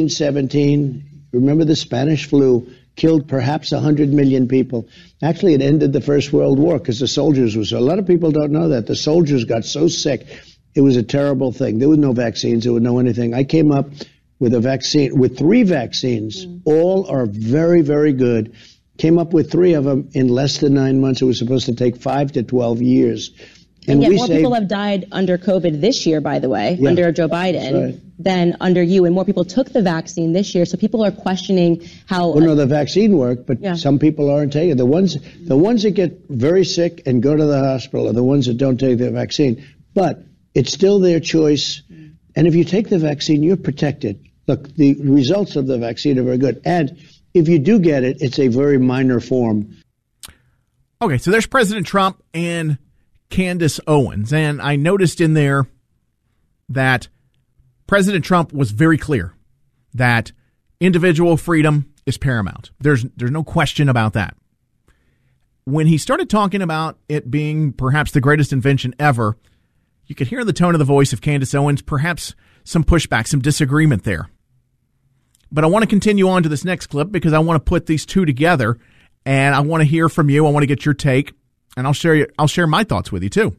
1917, remember the Spanish flu, killed perhaps 100 million people. Actually, it ended the First World War because the soldiers were so. A lot of people don't know that. The soldiers got so sick. It was a terrible thing. There were no vaccines. There was no anything. I came up with a vaccine, with 3 vaccines. All are very, very good. Came up with 3 of them in less than 9 months. It was supposed to take 5 to 12 years. And yet more people have died under COVID this year, by the way, under Joe Biden, than under you. And more people took the vaccine this year. So people are questioning how. Well, no, the vaccine worked, but some people aren't taking it. The ones that get very sick and go to the hospital are the ones that don't take the vaccine. But it's still their choice. And if you take the vaccine, you're protected. Look, the results of the vaccine are very good. And if you do get it, it's a very minor form. Okay, so there's President Trump and Candace Owens, and I noticed in there that President Trump was very clear that individual freedom is paramount. There's no question about that. When he started talking about it being perhaps the greatest invention ever, you could hear in the tone of the voice of Candace Owens perhaps some pushback, some disagreement there. But I want to continue on to this next clip because I want to put these two together, and I want to hear from you. I want to get your take. And I'll share my thoughts with you, too.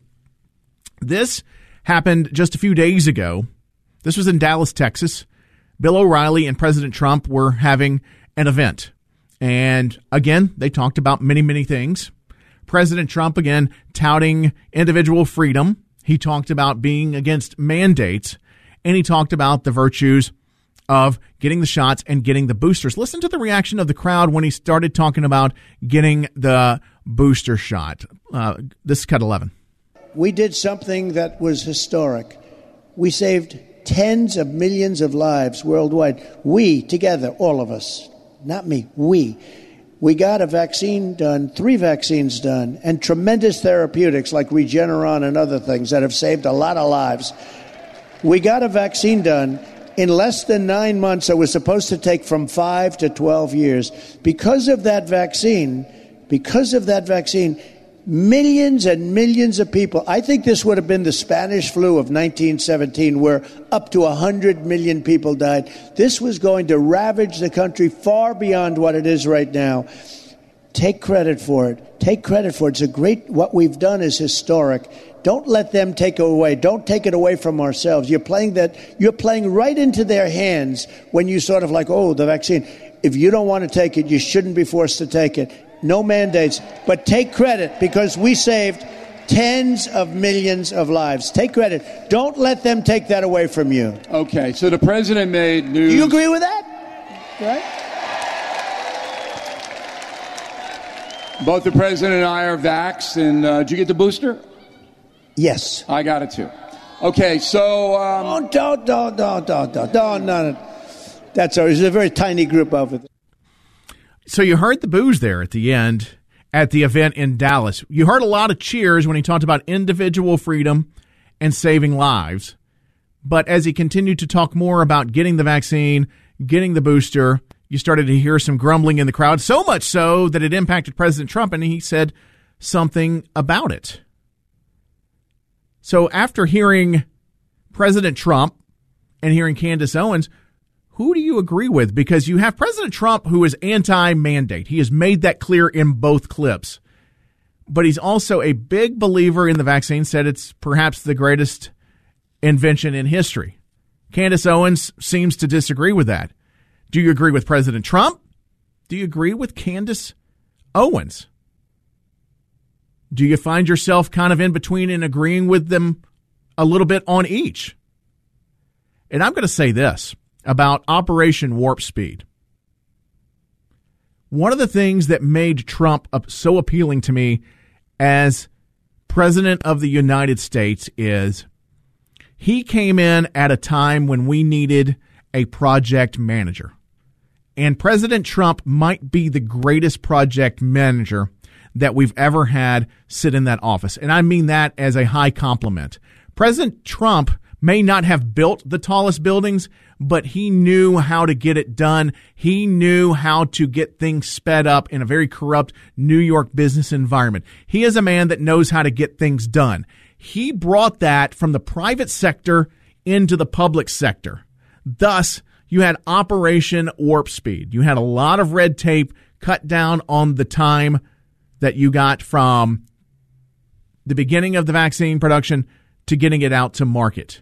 This happened just a few days ago. This was in Dallas, Texas. Bill O'Reilly and President Trump were having an event. And again, they talked about many, many things. President Trump, again, touting individual freedom. He talked about being against mandates. And he talked about the virtues of getting the shots and getting the boosters. Listen to the reaction of the crowd when he started talking about getting the booster shot. This is cut 11. We did something that was historic. We saved tens of millions of lives worldwide. We, together, all of us, not me, we got a vaccine done, 3 vaccines done, and tremendous therapeutics like Regeneron and other things that have saved a lot of lives. We got a vaccine done in less than 9 months. It was supposed to take from 5 to 12 years. Because of that vaccine, Millions and millions of people. I think this would have been the Spanish flu of 1917, where up to 100 million people died. This was going to ravage the country far beyond what it is right now. Take credit for it. Take credit for it. What we've done is historic. Don't let them take it away. Don't take it away from ourselves. You're playing right into their hands when you sort of like, oh, the vaccine. If you don't want to take it, you shouldn't be forced to take it. No mandates, but take credit because we saved tens of millions of lives. Take credit. Don't let them take that away from you. Okay, so the president made news. Do you agree with that? Right? Both the president and I are vaxxed, and did you get the booster? Yes. I got it too. Okay, so... Don't. That's all. There's a very tiny group of it. So you heard the boos there at the end at the event in Dallas. You heard a lot of cheers when he talked about individual freedom and saving lives. But as he continued to talk more about getting the vaccine, getting the booster, you started to hear some grumbling in the crowd, so much so that it impacted President Trump, and he said something about it. So after hearing President Trump and hearing Candace Owens, who do you agree with? Because you have President Trump, who is anti-mandate. He has made that clear in both clips. But he's also a big believer in the vaccine, said it's perhaps the greatest invention in history. Candace Owens seems to disagree with that. Do you agree with President Trump? Do you agree with Candace Owens? Do you find yourself kind of in between and agreeing with them a little bit on each? And I'm going to say this about Operation Warp Speed. One of the things that made Trump so appealing to me as President of the United States is he came in at a time when we needed a project manager. And President Trump might be the greatest project manager that we've ever had sit in that office. And I mean that as a high compliment. President Trump may not have built the tallest buildings, but he knew how to get it done. He knew how to get things sped up in a very corrupt New York business environment. He is a man that knows how to get things done. He brought that from the private sector into the public sector. Thus, you had Operation Warp Speed. You had a lot of red tape, cut down on the time that you got from the beginning of the vaccine production to getting it out to market.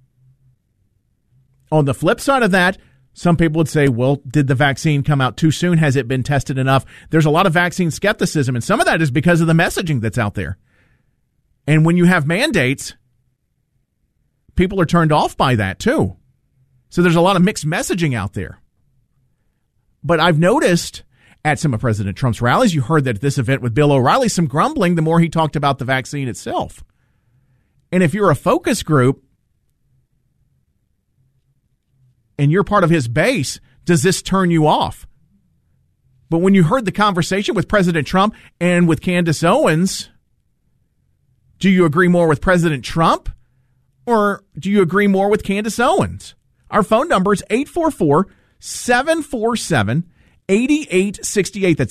On the flip side of that, some people would say, well, did the vaccine come out too soon? Has it been tested enough? There's a lot of vaccine skepticism, and some of that is because of the messaging that's out there. And when you have mandates, people are turned off by that too. So there's a lot of mixed messaging out there. But I've noticed at some of President Trump's rallies, you heard that at this event with Bill O'Reilly, some grumbling the more he talked about the vaccine itself. And if you're a focus group, and you're part of his base, does this turn you off? But when you heard the conversation with President Trump and with Candace Owens, do you agree more with President Trump or do you agree more with Candace Owens? Our phone number is 844-747-8868. That's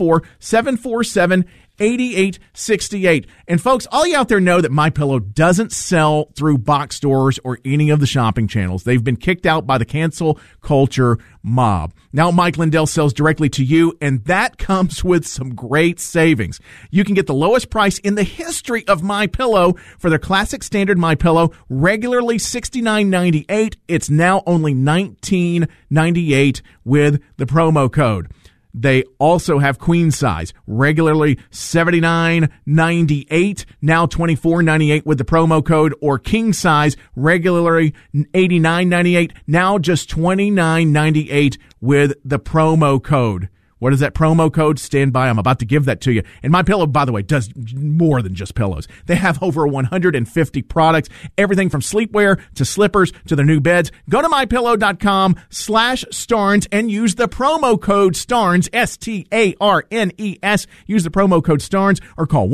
844-747-8868. And folks, all you out there know that MyPillow doesn't sell through box stores or any of the shopping channels. They've been kicked out by the cancel culture mob. Now Mike Lindell sells directly to you, and that comes with some great savings. You can get the lowest price in the history of MyPillow for their classic standard MyPillow, regularly $69.98. It's now only $19.98 with the promo code. They also have queen size, regularly $79.98, now $24.98 with the promo code, or king size, regularly $89.98, now just $29.98 with the promo code. What is that promo code? Stand by. I'm about to give that to you. And MyPillow, by the way, does more than just pillows. They have over 150 products, everything from sleepwear to slippers to their new beds. Go to MyPillow.com/Starnes and use the promo code Starnes, STARNES. Use the promo code Starnes or call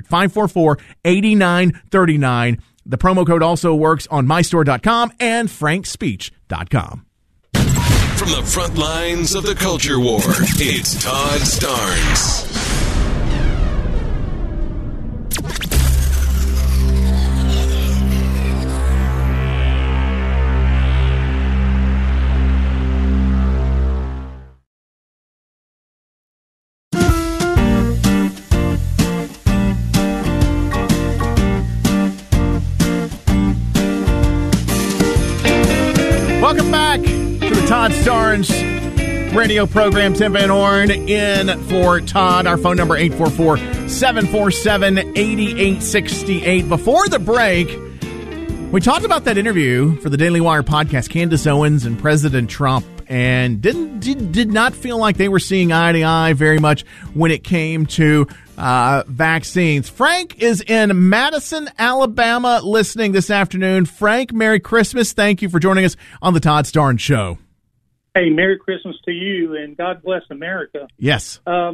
1-800-544-8939. The promo code also works on MyStore.com and FrankSpeech.com. From the front lines of the culture war, it's Todd Starnes. back to the Todd Starnes radio program. Tim Van Horn in for Todd. Our phone number 844-747-8868. Before the break, we talked about that interview for the Daily Wire podcast, Candace Owens and President Trump, and did not feel like they were seeing eye to eye very much when it came to vaccines. Frank is in Madison, Alabama, listening this afternoon. Frank, Merry Christmas. Thank you for joining us on the Todd Starnes Show. Hey, Merry Christmas to you, and God bless America. Yes. I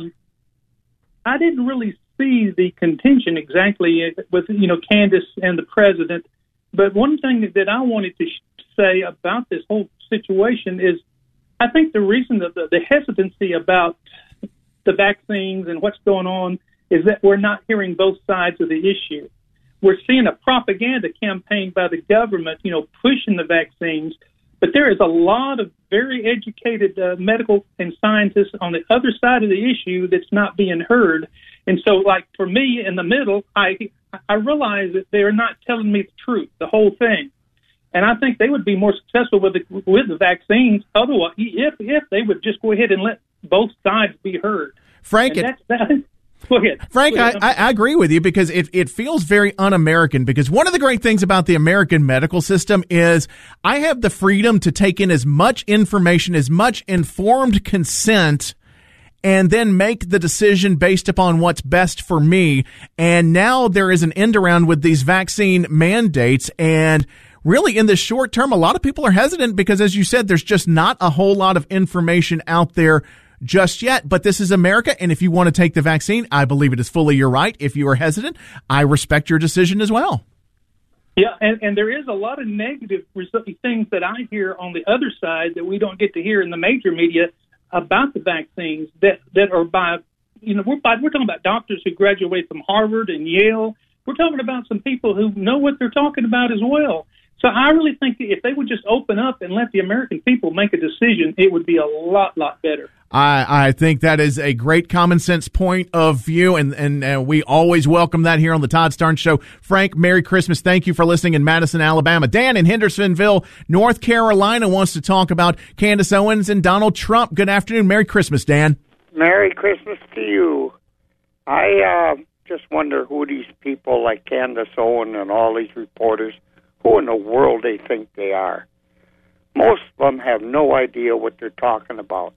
didn't really see the contention exactly with, Candace and the president, but one thing that I wanted to say about this whole situation is I think the reason that the hesitancy about the vaccines and what's going on is that we're not hearing both sides of the issue. We're seeing a propaganda campaign by the government, pushing the vaccines, but there is a lot of very educated medical and scientists on the other side of the issue that's not being heard. And so, like, for me in the middle, I realize that they're not telling me the truth, the whole thing. And I think they would be more successful with the vaccines otherwise if they would just go ahead and let both sides be heard. Frank, go ahead. Frank, I agree with you because it feels very un-American, because one of the great things about the American medical system is I have the freedom to take in as much information, as much informed consent, and then make the decision based upon what's best for me. And now there is an end around with these vaccine mandates, and really in the short term, a lot of people are hesitant because, as you said, there's just not a whole lot of information out there just yet. But this is America, and if you want to take the vaccine, I believe it is fully your right. If you are hesitant, I respect your decision as well. Yeah, and there is a lot of negative things that I hear on the other side that we don't get to hear in the major media about the vaccines that are by, we're talking about doctors who graduate from Harvard and Yale. We're talking about some people who know what they're talking about as well. So I really think that if they would just open up and let the American people make a decision, it would be a lot better. I think that is a great common sense point of view, and we always welcome that here on the Todd Starnes Show. Frank, Merry Christmas. Thank you for listening in Madison, Alabama. Dan in Hendersonville, North Carolina, wants to talk about Candace Owens and Donald Trump. Good afternoon. Merry Christmas, Dan. Merry Christmas to you. I just wonder who these people like Candace Owens and all these reporters, who in the world they think they are. Most of them have no idea what they're talking about.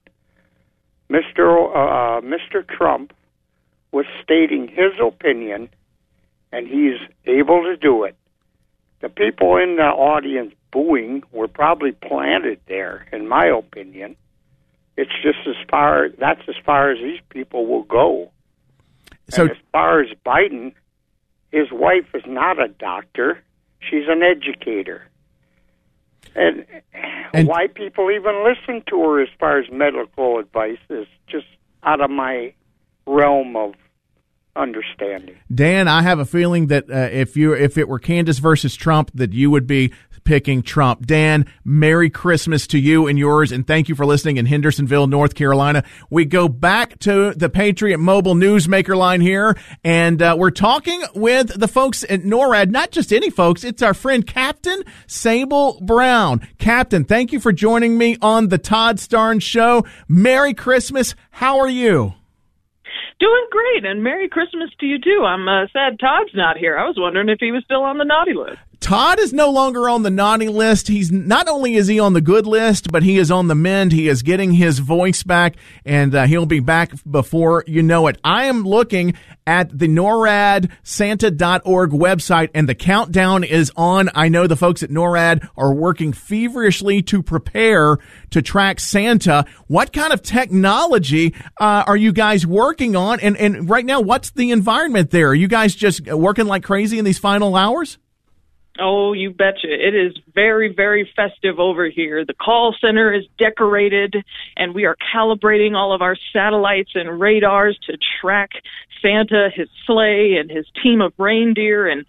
Mr. Trump was stating his opinion, and he's able to do it. The people in the audience booing were probably planted there, in my opinion. It's just that's as far as these people will go. So, and as far as Biden, his wife is not a doctor. She's an educator. And why people even listen to her as far as medical advice is just out of my realm of understanding. Dan, I have a feeling that if it were Candace versus Trump, that you would be picking Trump. Dan, Merry Christmas to you and yours, and thank you for listening in Hendersonville, North Carolina. We go back to the Patriot Mobile Newsmaker line here, and we're talking with the folks at NORAD, not just any folks, it's our friend Captain Sable Brown. Captain, thank you for joining me on the Todd Starnes Show. Merry Christmas. How are you? Doing great, and Merry Christmas to you, too. I'm sad Todd's not here. I was wondering if he was still on the naughty list. Todd is no longer on the naughty list. He's not only is he on the good list, but he is on the mend. He is getting his voice back, and he'll be back before you know it. I am looking at the NORADSanta.org website, and the countdown is on. I know the folks at NORAD are working feverishly to prepare to track Santa. What kind of technology are you guys working on? And right now, what's the environment there? Are you guys just working like crazy in these final hours? Oh, you betcha. It is very, very festive over here. The call center is decorated, and we are calibrating all of our satellites and radars to track Santa, his sleigh, and his team of reindeer. And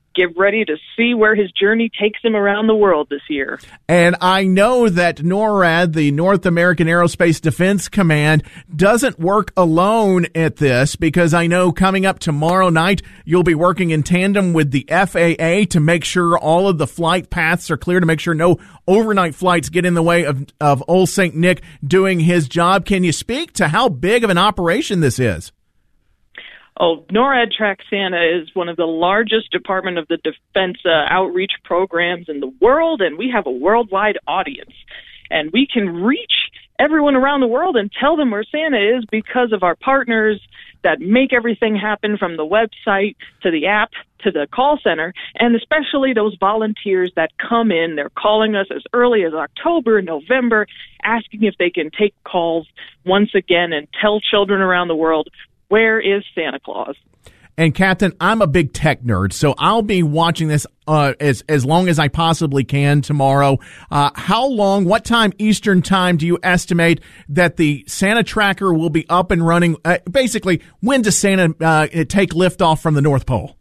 get ready to see where his journey takes him around the world this year. And I know that NORAD, the North American Aerospace Defense Command, doesn't work alone at this, because I know coming up tomorrow night, you'll be working in tandem with the FAA to make sure all of the flight paths are clear, to make sure no overnight flights get in the way of old St. Nick doing his job. Can you speak to how big of an operation this is? Oh, NORAD Track Santa is one of the largest Department of the Defense outreach programs in the world, and we have a worldwide audience. And we can reach everyone around the world and tell them where Santa is because of our partners that make everything happen, from the website to the app to the call center, and especially those volunteers that come in. They're calling us as early as October, November, asking if they can take calls once again and tell children around the world, where is Santa Claus? And Captain, I'm a big tech nerd, so I'll be watching this as long as I possibly can tomorrow. How long, what time Eastern time do you estimate that the Santa tracker will be up and running? Basically, when does Santa take liftoff from the North Pole?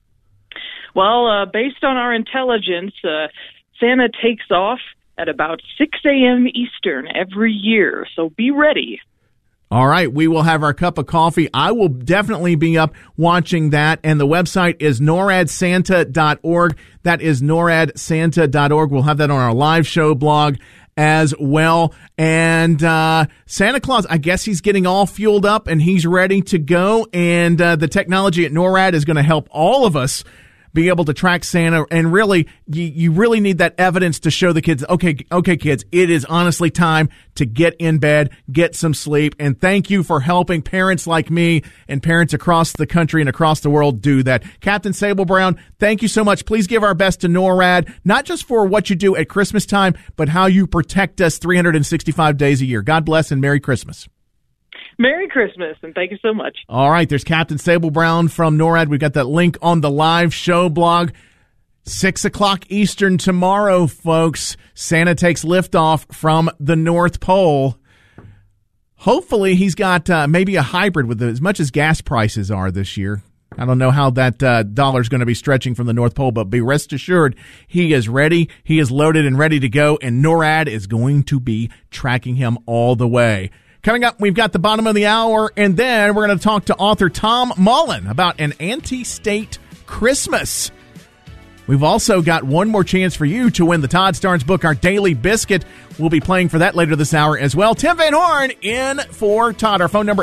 Well, based on our intelligence, Santa takes off at about 6 a.m. Eastern every year, so be ready. All right, we will have our cup of coffee. I will definitely be up watching that, and the website is noradsanta.org. That is noradsanta.org. We'll have that on our live show blog as well. And Santa Claus, I guess he's getting all fueled up and he's ready to go, and the technology at NORAD is going to help all of us be able to track Santa. And really, you really need that evidence to show the kids, okay, kids, it is honestly time to get in bed, get some sleep. And thank you for helping parents like me and parents across the country and across the world do that. Captain Sable Brown, thank you so much. Please give our best to NORAD, not just for what you do at Christmas time, but how you protect us 365 days a year. God bless and Merry Christmas. Merry Christmas, and thank you so much. All right, there's Captain Sable Brown from NORAD. We've got that link on the live show blog. 6 o'clock Eastern tomorrow, folks. Santa takes liftoff from the North Pole. Hopefully he's got maybe a hybrid with as much as gas prices are this year. I don't know how that dollar's going to be stretching from the North Pole, but be rest assured he is ready, he is loaded and ready to go, and NORAD is going to be tracking him all the way. Coming up, we've got the bottom of the hour, and then we're going to talk to author Tom Mullen about an anti-state Christmas. We've also got one more chance for you to win the Todd Starnes book, Our Daily Biscuit. We'll be playing for that later this hour as well. Tim Van Horn in for Todd. Our phone number,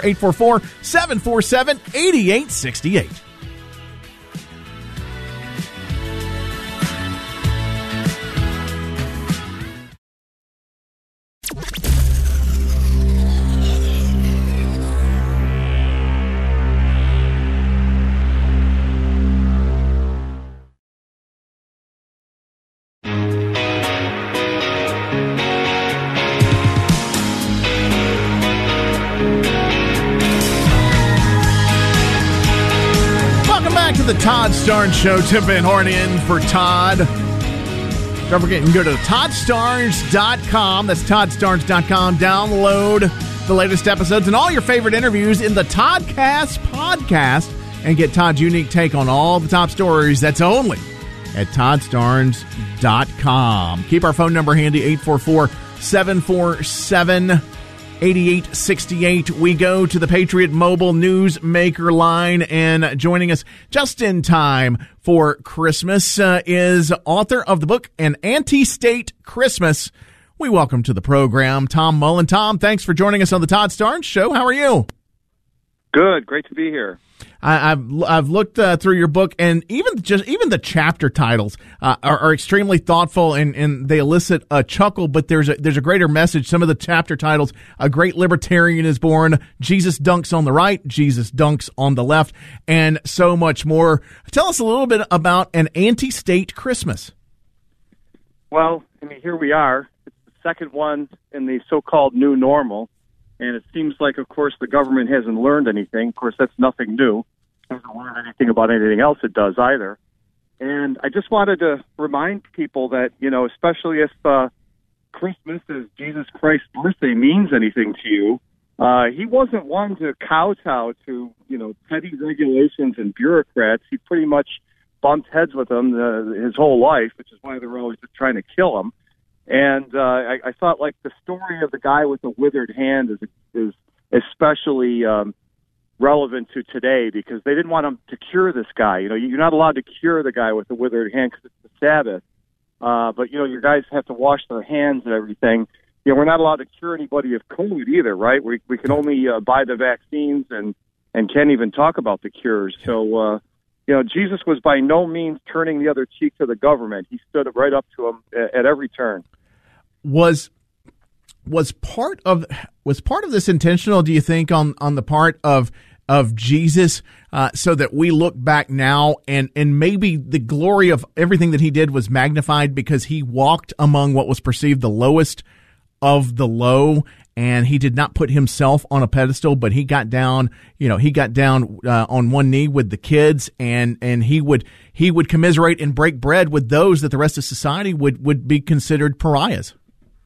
844-747-8868. The Todd Starnes Show. Tim Van Horn in for Todd. Don't forget, you can go to ToddStarnes.com. That's ToddStarnes.com. Download the latest episodes and all your favorite interviews in the Toddcast podcast and get Todd's unique take on all the top stories. That's only at ToddStarnes.com. Keep our phone number handy, 844-747-8868. We go to the Patriot Mobile Newsmaker line, and joining us just in time for Christmas is author of the book, An Anti-State Christmas. We welcome to the program Tom Mullen. Tom, thanks for joining us on the Todd Starnes Show. How are you? Good. Great to be here. I've looked through your book, and even the chapter titles are extremely thoughtful, and they elicit a chuckle. But there's a greater message. Some of the chapter titles: "A Great Libertarian is Born," "Jesus Dunks on the Right," "Jesus Dunks on the Left," and so much more. Tell us a little bit about An Anti-State Christmas. Well, I mean, here we are. It's the second one in the so-called new normal. And it seems like, of course, the government hasn't learned anything. Of course, that's nothing new. It hasn't learned anything about anything else it does either. And I just wanted to remind people that, especially if Christmas, as Jesus Christ's birthday, means anything to you, he wasn't one to kowtow to, petty regulations and bureaucrats. He pretty much bumped heads with him his whole life, which is why they were always just trying to kill him. And I thought, like, the story of the guy with the withered hand is especially relevant to today, because they didn't want him to cure this guy. You know, you're not allowed to cure the guy with the withered hand because it's the Sabbath. But, you know, your guys have to wash their hands and everything. You know, we're not allowed to cure anybody of COVID either, right? We can only buy the vaccines and can't even talk about the cures. So, you know, Jesus was by no means turning the other cheek to the government. He stood right up to him at every turn. Was part of this intentional, do you think, on the part of Jesus, so that we look back now and maybe the glory of everything that he did was magnified because he walked among what was perceived the lowest of the low, and he did not put himself on a pedestal, but he got down, on one knee with the kids, and he would commiserate and break bread with those that the rest of society would be considered pariahs.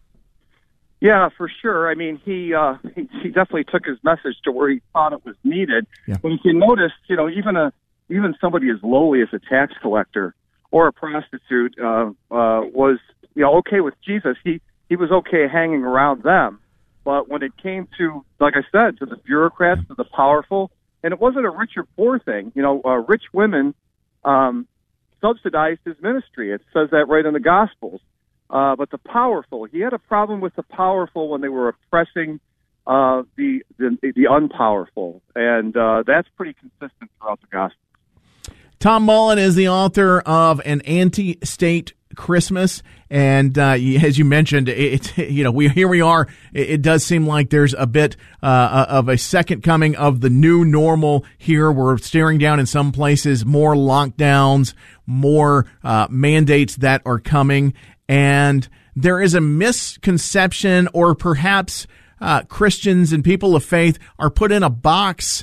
Yeah, for sure. I mean, he definitely took his message to where he thought it was needed. Yeah. But if you notice, you know, even somebody as lowly as a tax collector or a prostitute was, you know, okay with Jesus. He was okay hanging around them. But when it came to, like I said, to the bureaucrats, to the powerful, and it wasn't a rich or poor thing. You know, rich women subsidized his ministry. It says that right in the Gospels. But the powerful, he had a problem with the powerful when they were oppressing the unpowerful, and that's pretty consistent throughout the Gospel. Tom Mullen is the author of An Anti-State Christmas, and as you mentioned, here we are. It does seem like there's a bit of a second coming of the new normal here. We're staring down in some places more lockdowns, more mandates that are coming. And there is a misconception, or perhaps Christians and people of faith are put in a box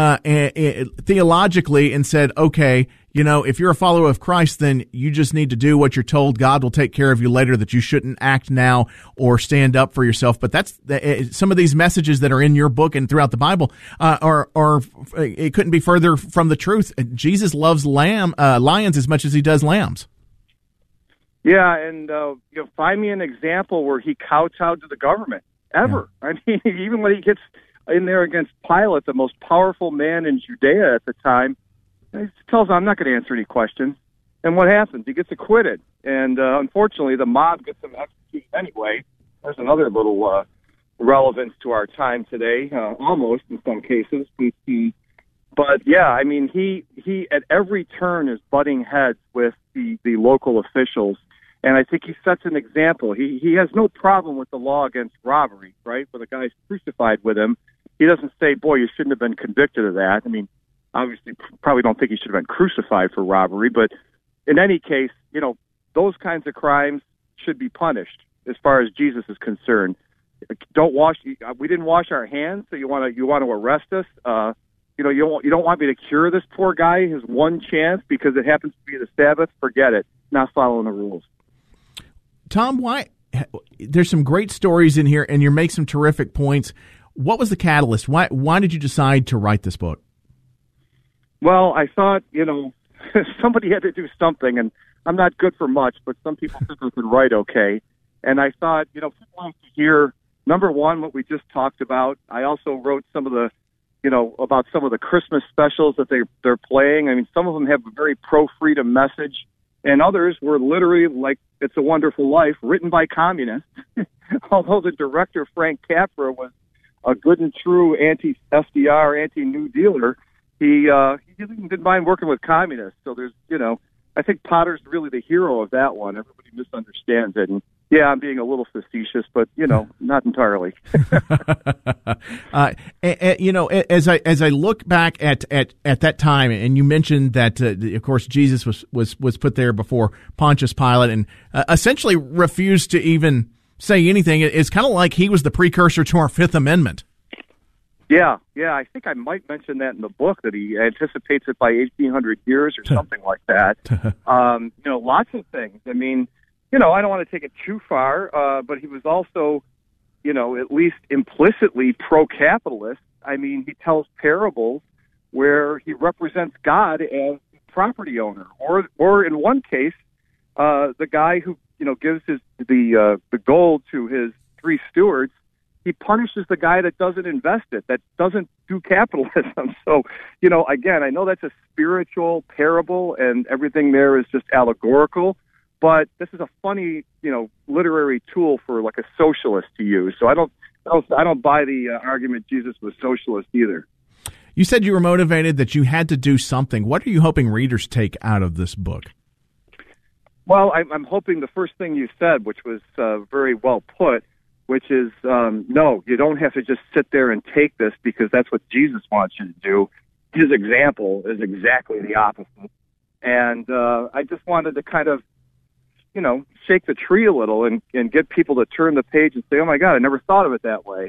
theologically and said, okay, you know, if you're a follower of Christ, then you just need to do what you're told. God will take care of you later, that you shouldn't act now or stand up for yourself. But that's some of these messages that are in your book and throughout the Bible are it couldn't be further from the truth. Jesus loves lions as much as he does lambs. Yeah, and find me an example where he kowtowed to the government ever. Yeah. I mean, even when he gets in there against Pilate, the most powerful man in Judea at the time, he tells him, "I'm not going to answer any questions." And what happens? He gets acquitted, and unfortunately, the mob gets him executed anyway. There's another little relevance to our time today, almost in some cases. But yeah, I mean, he at every turn is butting heads with the local officials. And I think he sets an example. He has no problem with the law against robbery, right? Where the guy's crucified with him. He doesn't say, boy, you shouldn't have been convicted of that. I mean, obviously, probably don't think he should have been crucified for robbery. But in any case, you know, those kinds of crimes should be punished as far as Jesus is concerned. We didn't wash our hands, so you want to arrest us? You don't want me to cure this poor guy his one chance because it happens to be the Sabbath? Forget it. Not following the rules. Tom, why? There's some great stories in here, and you make some terrific points. What was the catalyst? Why did you decide to write this book? Well, I thought, somebody had to do something, and I'm not good for much, but some people think I could write okay. And I thought, people have to hear, number one, what we just talked about. I also wrote some of the, about some of the Christmas specials that they're playing. I mean, some of them have a very pro-freedom message, and others were literally like It's a Wonderful Life, written by communists. Although the director, Frank Capra, was a good and true anti-FDR, anti-New Dealer, he didn't mind working with communists. So there's, I think Potter's really the hero of that one. Everybody misunderstands it. And yeah, I'm being a little facetious, but, not entirely. As I look back at that time, and you mentioned that, of course, Jesus was put there before Pontius Pilate and essentially refused to even say anything. It's kind of like he was the precursor to our Fifth Amendment. Yeah, I think I might mention that in the book, that he anticipates it by 1,800 years or something like that. Lots of things. I mean, I don't want to take it too far, but he was also, at least implicitly pro-capitalist. I mean, he tells parables where he represents God as property owner, or in one case, the guy who gives the gold to his 3 stewards. He punishes the guy that doesn't invest it, that doesn't do capitalism. So, again, I know that's a spiritual parable and everything there is just allegorical, but this is a funny, literary tool for like a socialist to use. So I don't buy the argument Jesus was socialist either. You said you were motivated, that you had to do something. What are you hoping readers take out of this book? Well, I'm hoping the first thing you said, which was very well put, which is, no, you don't have to just sit there and take this because that's what Jesus wants you to do. His example is exactly the opposite. And I just wanted to kind of, shake the tree a little and get people to turn the page and say, oh, my God, I never thought of it that way.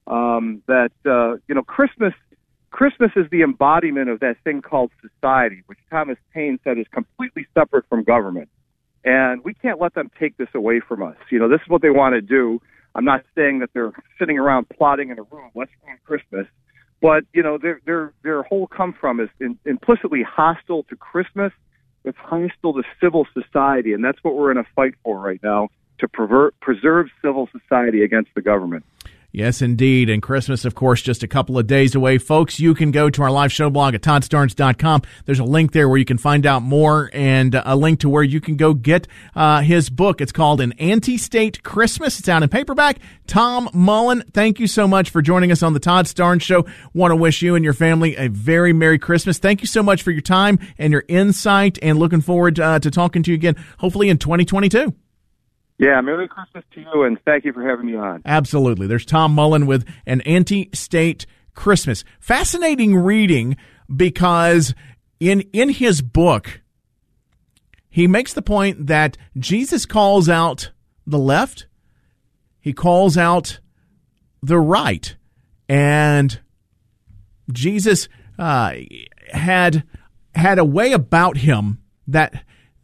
Christmas is the embodiment of that thing called society, which Thomas Paine said is completely separate from government. And we can't let them take this away from us. This is what they want to do. I'm not saying that they're sitting around plotting in a room, let's ruin Christmas. But, their whole come from is implicitly hostile to Christmas. It's hostile to civil society. And that's what we're in a fight for right now, to preserve civil society against the government. Yes, indeed. And Christmas, of course, just a couple of days away. Folks, you can go to our live show blog at toddstarnes.com. There's a link there where you can find out more, and a link to where you can go get his book. It's called An Anti-State Christmas. It's out in paperback. Tom Mullen, thank you so much for joining us on the Todd Starnes Show. Want to wish you and your family a very Merry Christmas. Thank you so much for your time and your insight, and looking forward to talking to you again, hopefully in 2022. Yeah, Merry Christmas to you, and thank you for having me on. Absolutely. There's Tom Mullen with An Anti-State Christmas. Fascinating reading, because in his book, he makes the point that Jesus calls out the left, he calls out the right, and Jesus had a way about him that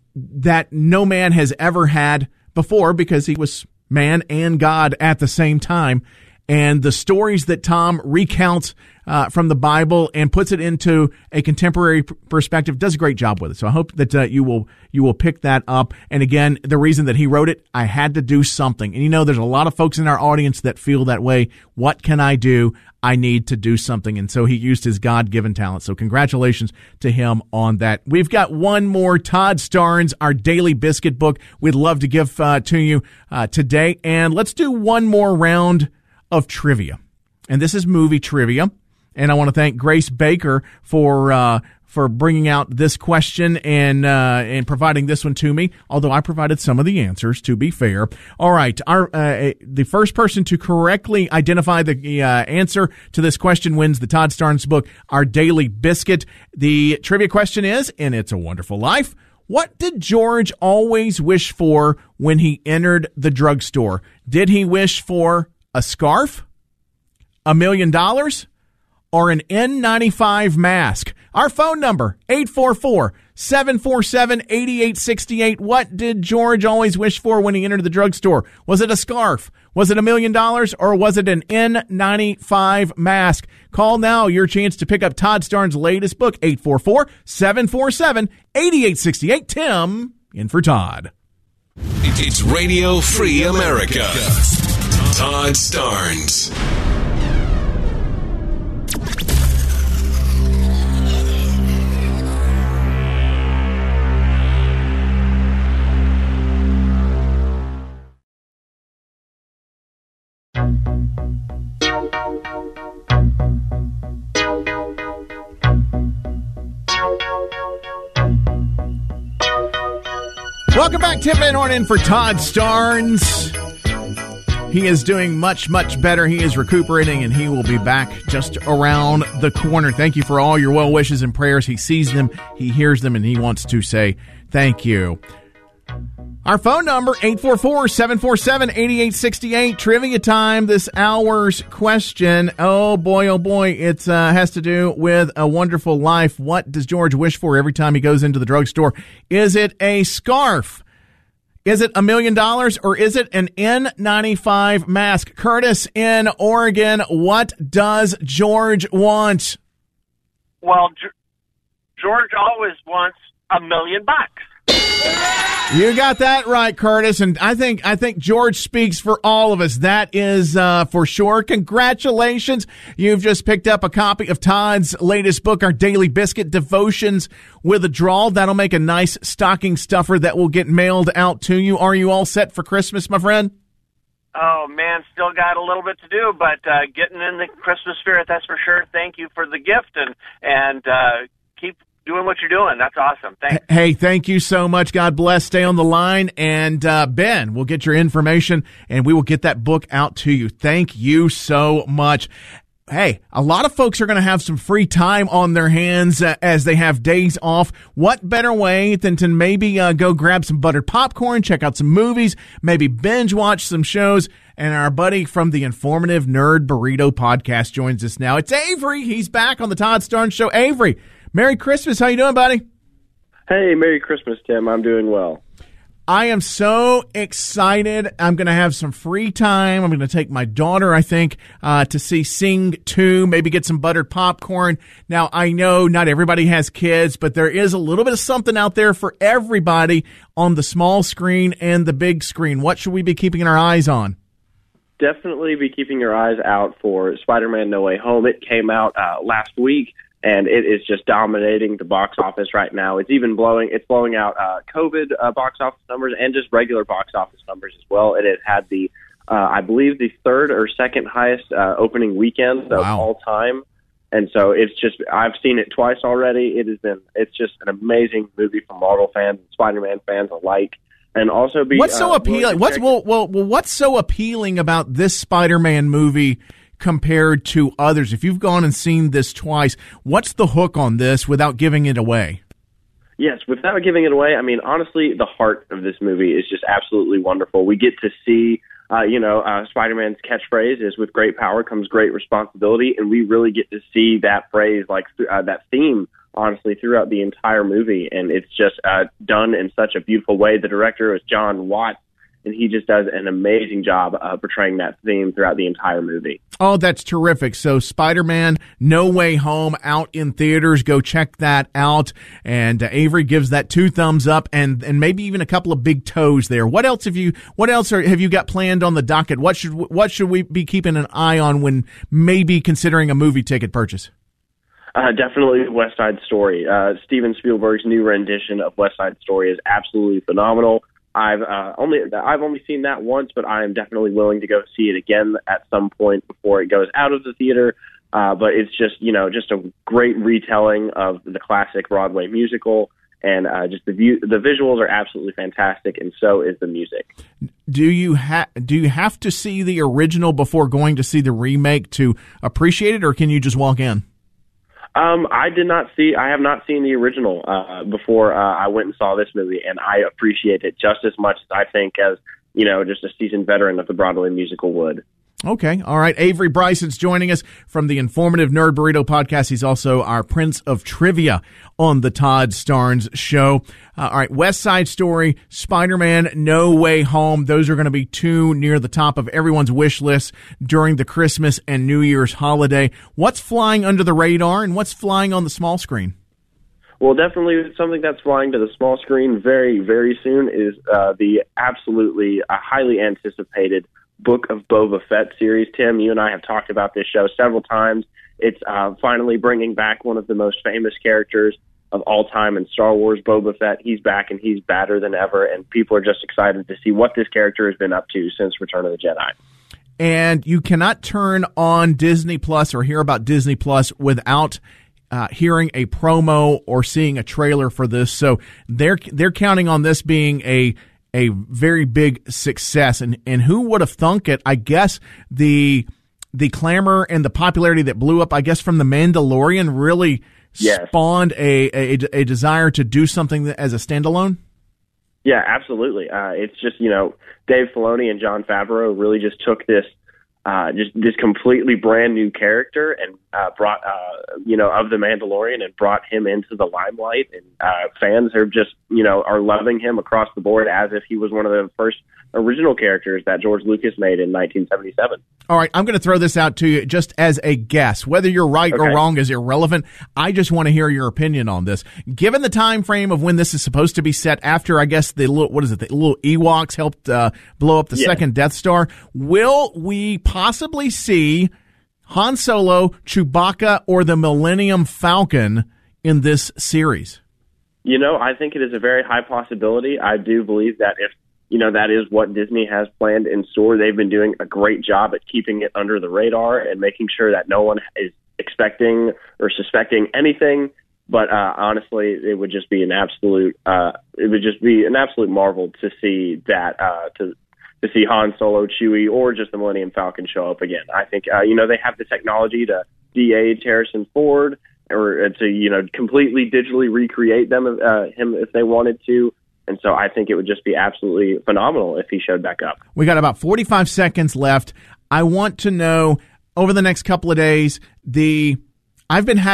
no man has ever had before, because he was man and God at the same time. And the stories that Tom recounts from the Bible and puts it into a contemporary perspective, does a great job with it. So I hope that you will pick that up. And again, the reason that he wrote it, I had to do something. And there's a lot of folks in our audience that feel that way. What can I do? I need to do something. And so he used his God-given talent. So congratulations to him on that. We've got one more, Todd Starnes, our Daily Biscuit book we'd love to give to you today. And let's do one more round of trivia. And this is movie trivia. And I want to thank Grace Baker for bringing out this question and providing this one to me, although I provided some of the answers, to be fair. All right, the first person to correctly identify the answer to this question wins the Todd Starnes book, Our Daily Biscuit. The trivia question is, in It's a Wonderful Life, what did George always wish for when he entered the drugstore? Did he wish for a scarf, $1 million, or an N95 mask? Our phone number, 844-747-8868. What did George always wish for when he entered the drugstore? Was it a scarf? Was it $1 million? Or was it an N95 mask? Call now. Your chance to pick up Todd Starnes' latest book, 844-747-8868. Tim, in for Todd. It's Radio Free America. Todd Starnes. Welcome back. Tim Van Horn in for Todd Starnes. He is doing much, much better. He is recuperating, and he will be back just around the corner. Thank you for all your well wishes and prayers. He sees them, he hears them, and he wants to say thank you. Our phone number, 844-747-8868. Trivia time. This hour's question, oh boy, it has to do with A Wonderful Life. What does George wish for every time he goes into the drugstore? Is it a scarf? Is it $1 million, or is it an N95 mask? Curtis in Oregon, what does George want? Well, George always wants $1 million. You got that right, Curtis, and I think George speaks for all of us. That is for sure. Congratulations. You've just picked up a copy of Todd's latest book, Our Daily Biscuit, Devotions with a Drawl. That'll make a nice stocking stuffer that will get mailed out to you. Are you all set for Christmas, my friend? Oh, man, still got a little bit to do, but getting in the Christmas spirit, that's for sure. Thank you for the gift, and keep doing what you're doing. That's awesome. Thanks. Hey, thank you so much. God bless. Stay on the line. And Ben, we'll get your information, and we will get that book out to you. Thank you so much. Hey, a lot of folks are going to have some free time on their hands as they have days off. What better way than to maybe go grab some buttered popcorn, check out some movies, maybe binge watch some shows. And our buddy from the Informative Nerd Burrito podcast joins us now. It's Avery. He's back on the Todd Starnes Show. Avery, Merry Christmas. How you doing, buddy? Hey, Merry Christmas, Tim. I'm doing well. I am so excited. I'm going to have some free time. I'm going to take my daughter, I think, to see Sing 2, maybe get some buttered popcorn. Now, I know not everybody has kids, but there is a little bit of something out there for everybody on the small screen and the big screen. What should we be keeping our eyes on? Definitely be keeping your eyes out for Spider-Man No Way Home. It came out last week, and it is just dominating the box office right now. It's blowing out COVID box office numbers and just regular box office numbers as well. And it had the, I believe, the third or second highest opening weekend of all time. And so I've seen it twice already. It's just an amazing movie for Marvel fans and Spider-Man fans alike. And also what's so appealing? What's so appealing about this Spider-Man movie compared to others? If you've gone and seen this twice, what's the hook on this without giving it away? Yes, without giving it away, I mean, honestly, the heart of this movie is just absolutely wonderful. We get to see, Spider-Man's catchphrase is, with great power comes great responsibility, and we really get to see that phrase, that theme, honestly, throughout the entire movie, and it's just done in such a beautiful way. The director is John Watts, and he just does an amazing job portraying that theme throughout the entire movie. Oh, that's terrific. So Spider-Man No Way Home out in theaters. Go check that out. And Avery gives that 2 thumbs up and maybe even a couple of big toes there. What else have you got planned on the docket? What should we be keeping an eye on when maybe considering a movie ticket purchase? Definitely West Side Story. Steven Spielberg's new rendition of West Side Story is absolutely phenomenal. I've only seen that once, but I am definitely willing to go see it again at some point before it goes out of the theater. But it's just a great retelling of the classic Broadway musical, and just the visuals are absolutely fantastic, and so is the music. Do you have to see the original before going to see the remake to appreciate it, or can you just walk in? I have not seen the original before I went and saw this movie, and I appreciate it just as much as I think as, just a seasoned veteran of the Broadway musical would. Okay. All right. Avery Bryson's joining us from the Informative Nerd Burrito podcast. He's also our Prince of Trivia on the Todd Starnes Show. All right. West Side Story, Spider-Man No Way Home. Those are going to be 2 near the top of everyone's wish list during the Christmas and New Year's holiday. What's flying under the radar and what's flying on the small screen? Well, definitely something that's flying to the small screen very, very soon is the absolutely highly anticipated Book of Boba Fett series. Tim, you and I have talked about this show several times. It's finally bringing back one of the most famous characters of all time in Star Wars, Boba Fett. He's back, and he's badder than ever, and people are just excited to see what this character has been up to since Return of the Jedi. And you cannot turn on Disney Plus or hear about Disney Plus without hearing a promo or seeing a trailer for this. So they're counting on this being a very big success, and who would have thunk it? I guess the clamor and the popularity that blew up, I guess, from The Mandalorian really spawned a desire to do something as a standalone. Yeah, absolutely. It's just Dave Filoni and Jon Favreau really just took this just this completely brand new character and brought, of the Mandalorian and brought him into the limelight. And fans are just, are loving him across the board as if he was one of the first original characters that George Lucas made in 1977. All right, I'm going to throw this out to you just as a guess. Whether you're right or wrong is irrelevant. I just want to hear your opinion on this. Given the time frame of when this is supposed to be set after, I guess, the little Ewoks helped blow up the second Death Star, will we possibly see Han Solo, Chewbacca, or the Millennium Falcon in this series? I think it is a very high possibility. I do believe that if that is what Disney has planned in store. They've been doing a great job at keeping it under the radar and making sure that no one is expecting or suspecting anything. But honestly, it would just be an absolute marvel to see that to see Han Solo, Chewie, or just the Millennium Falcon show up again. I think they have the technology to de-age Harrison Ford or to completely digitally recreate him if they wanted to. And so I think it would just be absolutely phenomenal if he showed back up. We got about 45 seconds left. I want to know, over the next couple of days, I've been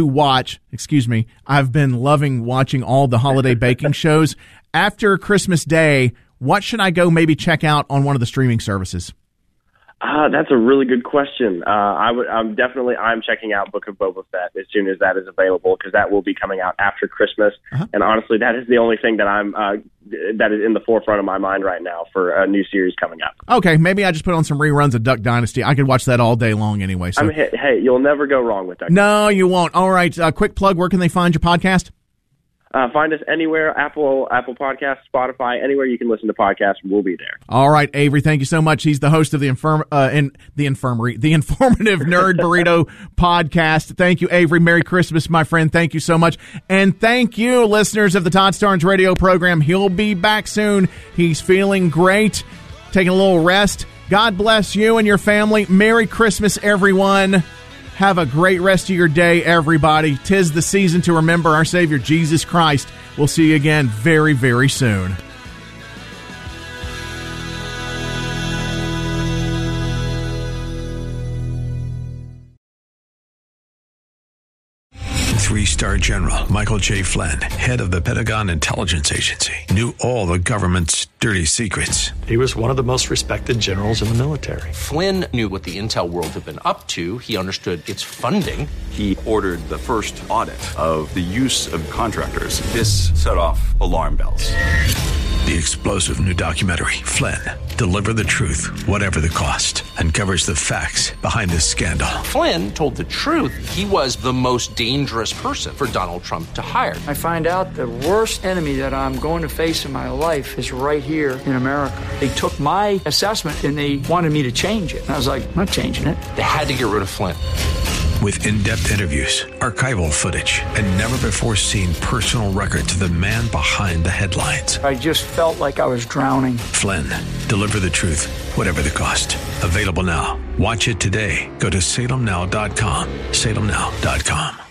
loving watching all the holiday baking shows. After Christmas Day, what should I go maybe check out on one of the streaming services? That's a really good question. I'm checking out Book of Boba Fett as soon as that is available, because that will be coming out after Christmas. And honestly, that is the only thing that that is in the forefront of my mind right now for a new series coming up. Okay, maybe I just put on some reruns of Duck Dynasty. I could watch that all day long anyway. So. Hey, you'll never go wrong with that. No, you won't. All right, quick plug. Where can they find your podcast? Find us anywhere, Apple Podcasts, Spotify, anywhere you can listen to podcasts, we'll be there. All right, Avery, thank you so much. He's the host of the Informative Nerd Burrito podcast. Thank you, Avery. Merry Christmas, my friend. Thank you so much. And thank you, listeners of the Todd Starnes radio program. He'll be back soon. He's feeling great, taking a little rest. God bless you and your family. Merry Christmas, everyone. Have a great rest of your day, everybody. 'Tis the season to remember our Savior, Jesus Christ. We'll see you again very, very soon. Three-star General Michael J. Flynn, head of the Pentagon Intelligence Agency, knew all the government's dirty secrets. He was one of the most respected generals in the military. Flynn knew what the intel world had been up to. He understood its funding. He ordered the first audit of the use of contractors. This set off alarm bells. The explosive new documentary, Flynn, Deliver the Truth, Whatever the Cost, uncovers the facts behind this scandal. Flynn told the truth. He was the most dangerous person for Donald Trump to hire. I find out the worst enemy that I'm going to face in my life is right here in America. They took my assessment and they wanted me to change it. And I was like, I'm not changing it. They had to get rid of Flynn. With in-depth interviews, archival footage, and never-before-seen personal records of the man behind the headlines. I just felt like I was drowning. Flynn, Deliver the Truth, Whatever the Cost. Available now. Watch it today. Go to salemnow.com. salemnow.com.